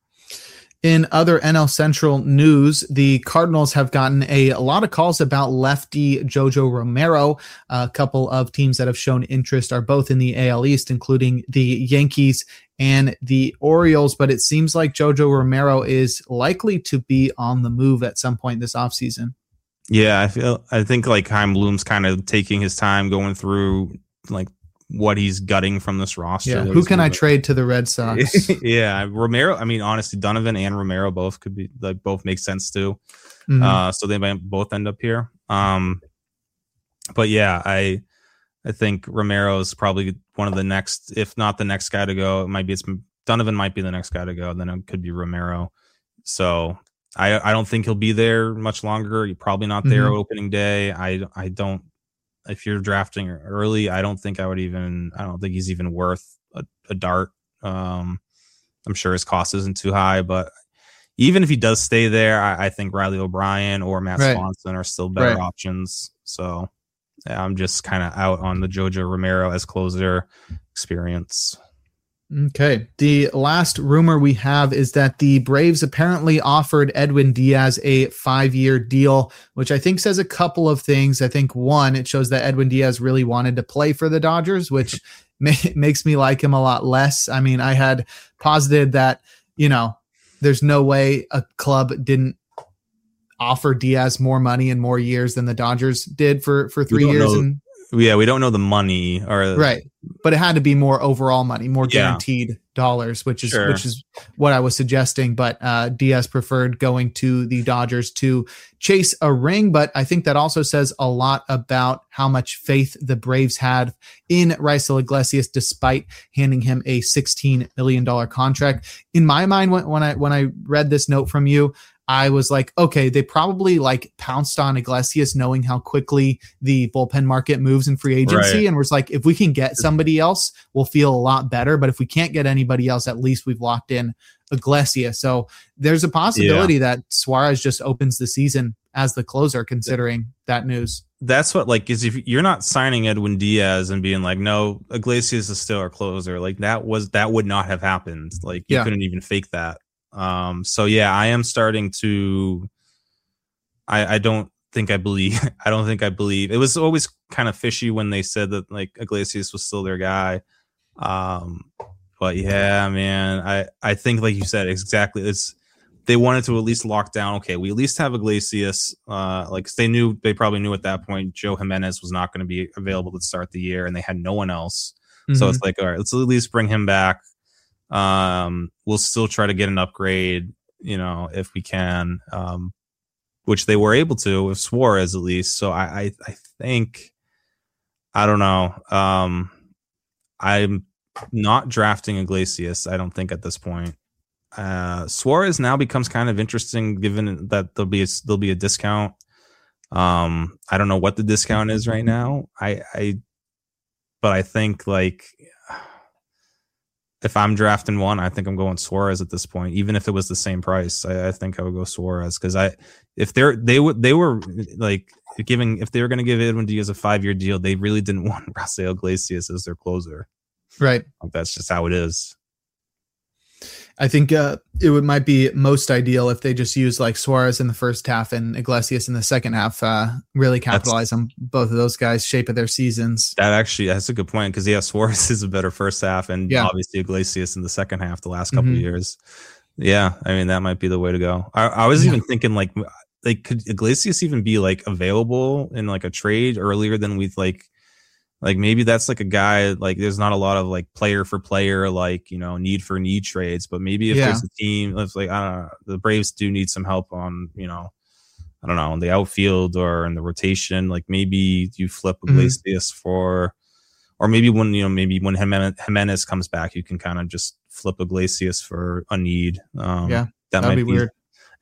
In other NL Central news, the Cardinals have gotten a lot of calls about lefty Jojo Romero. A couple of teams that have shown interest are both in the AL East, including the Yankees and the Orioles. But it seems like Jojo Romero is likely to be on the move at some point this offseason. Yeah, I think like Chaim Bloom's kind of taking his time going through like what he's gutting from this roster. Yeah, who can I trade to the Red Sox? Yeah, Romero. I mean, honestly, Donovan and Romero both could be like both make sense too. So they might both end up here. But yeah, I think Romero is probably one of the next, if not the next guy to go. It might be Donovan might be the next guy to go. Then it could be Romero. So I don't think he'll be there much longer. You're probably not there opening day. I don't. If you're drafting early, I don't think he's even worth a dart. I'm sure his cost isn't too high, but even if he does stay there, I think Riley O'Brien or Matt Swanson are still better options. So yeah, I'm just kind of out on the Jojo Romero as closer experience. Okay. The last rumor we have is that the Braves apparently offered Edwin Diaz a 5-year deal, which I think says a couple of things. I think one, it shows that Edwin Diaz really wanted to play for the Dodgers, which makes me like him a lot less. I mean, I had posited that, there's no way a club didn't offer Diaz more money and more years than the Dodgers did for 3 years. We don't know the money right. But it had to be more overall money, more guaranteed dollars, which is what I was suggesting. But Diaz preferred going to the Dodgers to chase a ring. But I think that also says a lot about how much faith the Braves had in Raisel Iglesias, despite handing him a $16 million contract. In my mind, when I read this note from you, I was like, okay, they probably like pounced on Iglesias knowing how quickly the bullpen market moves in free agency. And was like, if we can get somebody else, we'll feel a lot better. But if we can't get anybody else, at least we've locked in Iglesias. So there's a possibility that Suarez just opens the season as the closer, considering that news. That's what is if you're not signing Edwin Diaz and being like, no, Iglesias is still our closer. Like that would not have happened. Like you couldn't even fake that. So yeah, I am starting to, I don't think I believe it was always kind of fishy when they said that like Iglesias was still their guy. But yeah, man, I think like you said, exactly. They wanted to at least lock down. Okay, we at least have Iglesias. They probably knew at that point, Joe Jimenez was not going to be available to start the year and they had no one else. So it's like, all right, let's at least bring him back. We'll still try to get an upgrade, if we can, which they were able to with Suarez at least. So I think, I don't know. I'm not drafting Iglesias. I don't think at this point. Suarez now becomes kind of interesting given that there'll be a discount. I don't know what the discount is right now. But I think like, if I'm drafting one, I think I'm going Suarez at this point. Even if it was the same price, I think I would go Suarez because if they were going to give Edwin Diaz a 5-year deal, they really didn't want Raisel Iglesias as their closer. Right. That's just how it is. I think might be most ideal if they just use like Suarez in the first half and Iglesias in the second half. Really capitalize on both of those guys' shape of their seasons. That's a good point because Suarez is a better first half and obviously Iglesias in the second half the last couple of years. Yeah, I mean that might be the way to go. I was even thinking like could Iglesias even be like available in like a trade earlier than we've like maybe that's like a guy like there's not a lot of like player for player like need for need trades, but maybe if there's a team it's like I don't know, the Braves do need some help on I don't know in the outfield or in the rotation, like maybe you flip Iglesias for, or maybe when Jimenez comes back you can kind of just flip Iglesias for a need. That might be weird.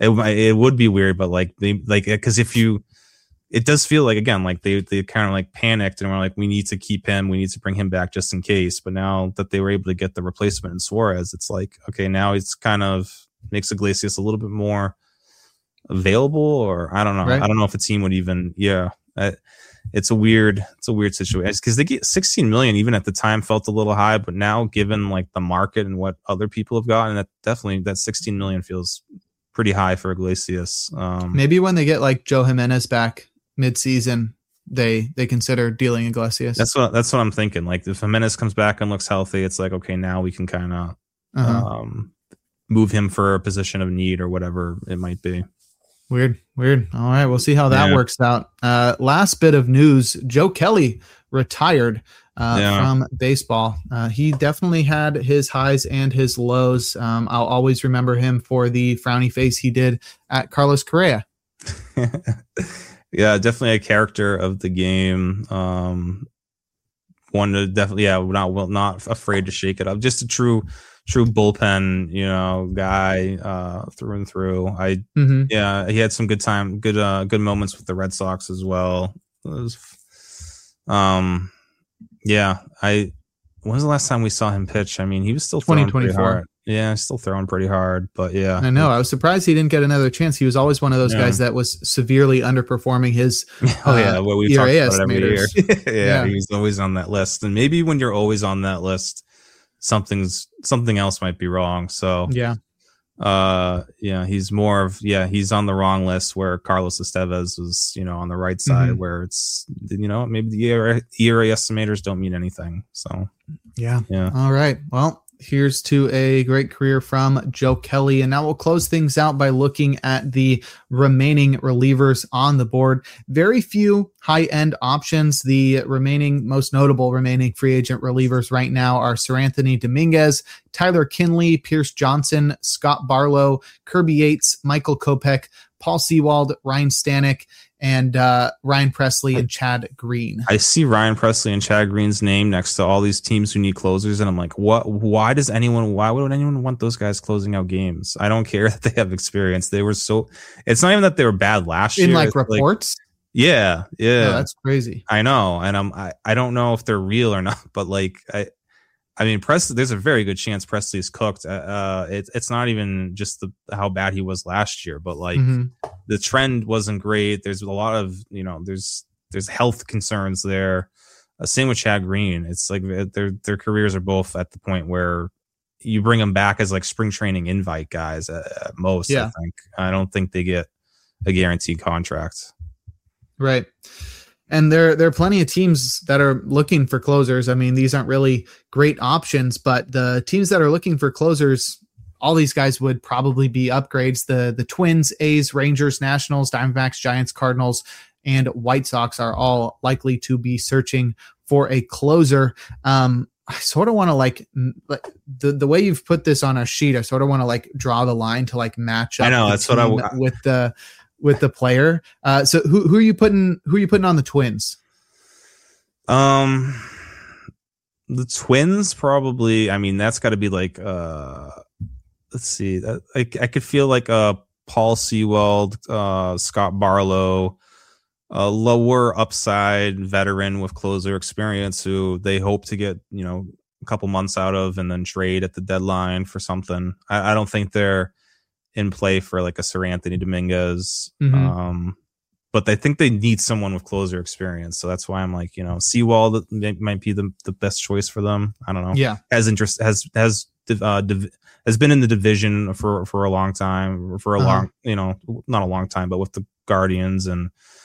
it would be weird, but like because it does feel like, again, like they kind of like panicked and were like, we need to keep him, we need to bring him back just in case. But now that they were able to get the replacement in Suarez, it's like, okay, now it's kind of makes Iglesias a little bit more available, or I don't know. Right. I don't know if a team would even, it's a weird situation because they get 16 million even at the time felt a little high, but now given like the market and what other people have gotten, that 16 million feels pretty high for Iglesias. Maybe when they get like Joe Jimenez back mid-season, they consider dealing Iglesias. That's what I'm thinking. Like if Jimenez comes back and looks healthy, it's like, okay, now we can kind of move him for a position of need or whatever it might be. Weird. All right, we'll see how that works out. Last bit of news: Joe Kelly retired from baseball. He definitely had his highs and his lows. I'll always remember him for the frowny face he did at Carlos Correa. Yeah, definitely a character of the game. One to definitely, not afraid to shake it up. Just a true bullpen, guy through and through. He had some good moments with the Red Sox as well. It was, when was the last time we saw him pitch? I mean, he was still throwing pretty hard. Yeah, still throwing pretty hard, but yeah. I know. I was surprised he didn't get another chance. He was always one of those guys that was severely underperforming his well, we talked ERA about it every year. He's always on that list. And maybe when you're always on that list, something else might be wrong. So he's more of he's on the wrong list where Carlos Estevez was, on the right side where it's maybe the ERA estimators don't mean anything. So yeah. All right. Well, here's to a great career from Joe Kelly. And now we'll close things out by looking at the remaining relievers on the board. Very few high-end options. The most notable remaining free agent relievers right now are Seranthony Dominguez, Tyler Kinley, Pierce Johnson, Scott Barlow, Kirby Yates, Michael Kopech, Paul Sewald, Ryan Stanek, and Ryan Presley and Chad Green. I see Ryan Presley and Chad Green's name next to all these teams who need closers, and I'm like, what? Why would anyone want those guys closing out games? I don't care that they have experience. They were so. It's not even that they were bad last year. In like reports. Yeah. Oh, that's crazy. I know, and I don't know if they're real or not, but like I mean, Presley. There's a very good chance Presley's cooked. It's not even just how bad he was last year, but like the trend wasn't great. There's a lot of there's health concerns there. Same with Chad Green. It's like their careers are both at the point where you bring them back as like spring training invite guys at most. Yeah. I don't think they get a guaranteed contract. Right. And there are plenty of teams that are looking for closers. I mean, these aren't really great options, but the teams that are looking for closers, all these guys would probably be upgrades. The Twins, A's, Rangers, Nationals, Diamondbacks, Giants, Cardinals, and White Sox are all likely to be searching for a closer. I sort of want to like the way you've put this on a sheet. I sort of want to like draw the line to like match up. I know that's what with the player. So who are you putting on the Twins? The Twins probably, I mean, that's got to be like, let's see, I could feel like Paul Sewald, Scott Barlow, a lower upside veteran with closer experience who they hope to get, a couple months out of and then trade at the deadline for something. I don't think they're in play for like a Seranthony Dominguez. But I think they need someone with closer experience. So that's why I'm like, Sewald might be the best choice for them. I don't know. Yeah. Has been in the division for a long time, for a long, not a long time, but with the Guardians and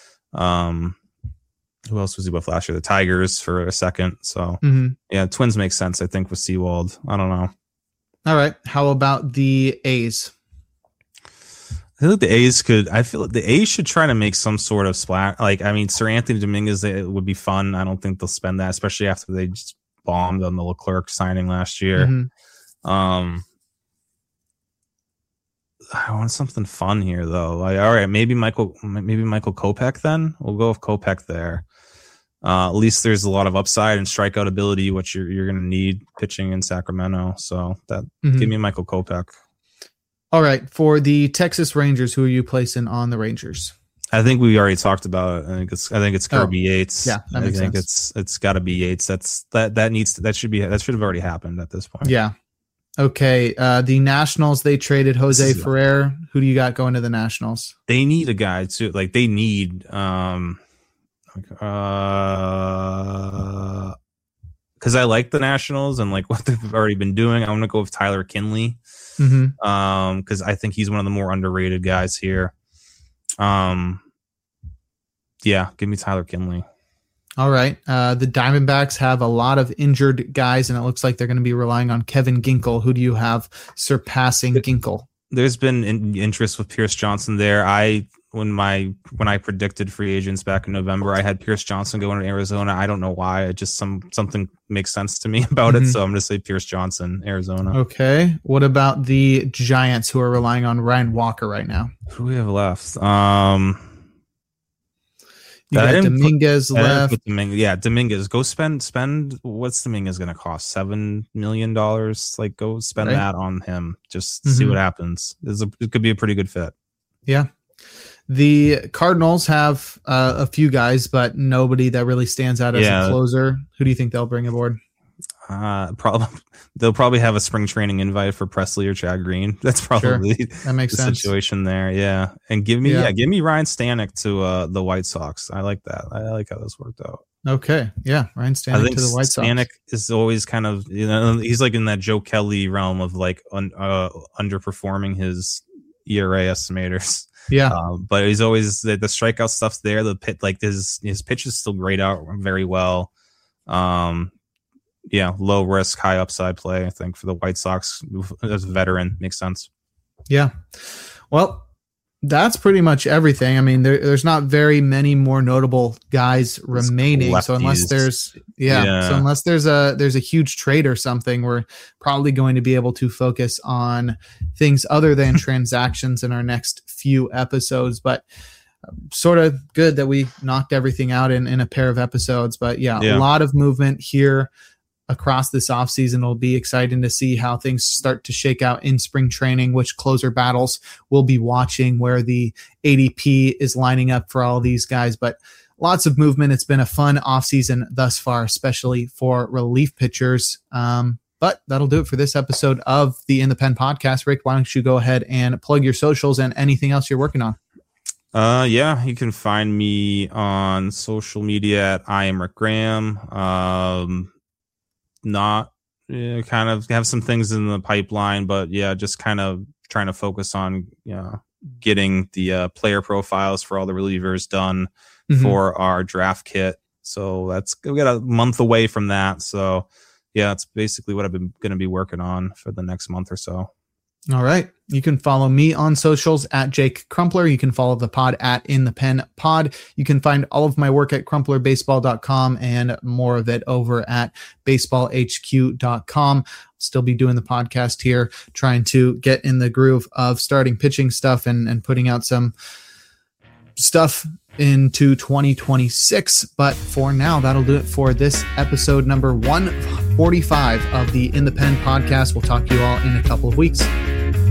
who else was he with last year? The Tigers for a second. So Twins make sense, I think, with Sewald. I don't know. All right. How about the A's? I feel like the A's should try to make some sort of splash. Like, I mean, Seranthony Dominguez, it would be fun. I don't think they'll spend that, especially after they just bombed on the Leclerc signing last year. I want something fun here, though. Like, all right, maybe Michael Kopech. Then we'll go with Kopech there. At least there's a lot of upside and strikeout ability, which you're going to need pitching in Sacramento. So give me Michael Kopech. All right. For the Texas Rangers, who are you placing on the Rangers? I think we already talked about it. I think it's Kirby Yates. Yeah, that makes sense. It's got to be Yates. That should have already happened at this point. Yeah. Okay. The Nationals, they traded Jose Ferrer. Who do you got going to the Nationals? They need a guy too. Like they need because I like the Nationals and like what they've already been doing. I'm gonna go with Tyler Kinley. Because I think he's one of the more underrated guys here. Yeah, give me Tyler Kinley. All right. The Diamondbacks have a lot of injured guys, and it looks like they're going to be relying on Kevin Ginkel. Who do you have surpassing Ginkel? There's been interest with Pierce Johnson there. When I predicted free agents back in November, I had Pierce Johnson going to Arizona. I don't know why. It just something makes sense to me about it. So I'm going to say Pierce Johnson, Arizona. Okay. What about the Giants, who are relying on Ryan Walker right now? Who do we have left? You got Dominguez left. Dominguez. Go spend. What's Dominguez going to cost? $7 million. Like, go spend that on him. Just see what happens. It could be a pretty good fit. Yeah. The Cardinals have a few guys, but nobody that really stands out as a closer. Who do you think they'll bring aboard? They'll probably have a spring training invite for Presley or Chad Green. That's probably that makes sense. Situation there. Yeah. And give me Ryan Stanek to the White Sox. I like that. I like how this worked out. Okay. Yeah. Ryan Stanek to the White Sox. Stanek is always kind of, he's like in that Joe Kelly realm of like underperforming his ERA estimators. Yeah. But he's always the strikeout stuff's there. The pit, like his pitch is still grayed out very well. Low risk, high upside play, I think, for the White Sox as a veteran. Makes sense. Yeah. Well, that's pretty much everything. I mean, there's not very many more notable guys remaining. So unless there's a huge trade or something, we're probably going to be able to focus on things other than transactions in our next few episodes. But sort of good that we knocked everything out in a pair of episodes. But a lot of movement here across this offseason. It'll be exciting to see how things start to shake out in spring training, which closer battles we'll be watching, where the ADP is lining up for all these guys. But lots of movement. It's been a fun offseason thus far, especially for relief pitchers. But that'll do it for this episode of the In the Pen podcast. Rick, why don't you go ahead and plug your socials and anything else you're working on? You can find me on social media at I am Rick Graham. Kind of have some things in the pipeline, but just kind of trying to focus on getting the player profiles for all the relievers done for our draft kit. So we got a month away from that. So that's basically what I've been going to be working on for the next month or so. All right. You can follow me on socials at Jake Crumpler. You can follow the pod at In the Pen Pod. You can find all of my work at crumplerbaseball.com and more of it over at baseballhq.com. Still be doing the podcast here, trying to get in the groove of starting pitching stuff and putting out some stuff into 2026. But for now, that'll do it for this episode number 145 of the In the Pen podcast. We'll talk to you all in a couple of weeks.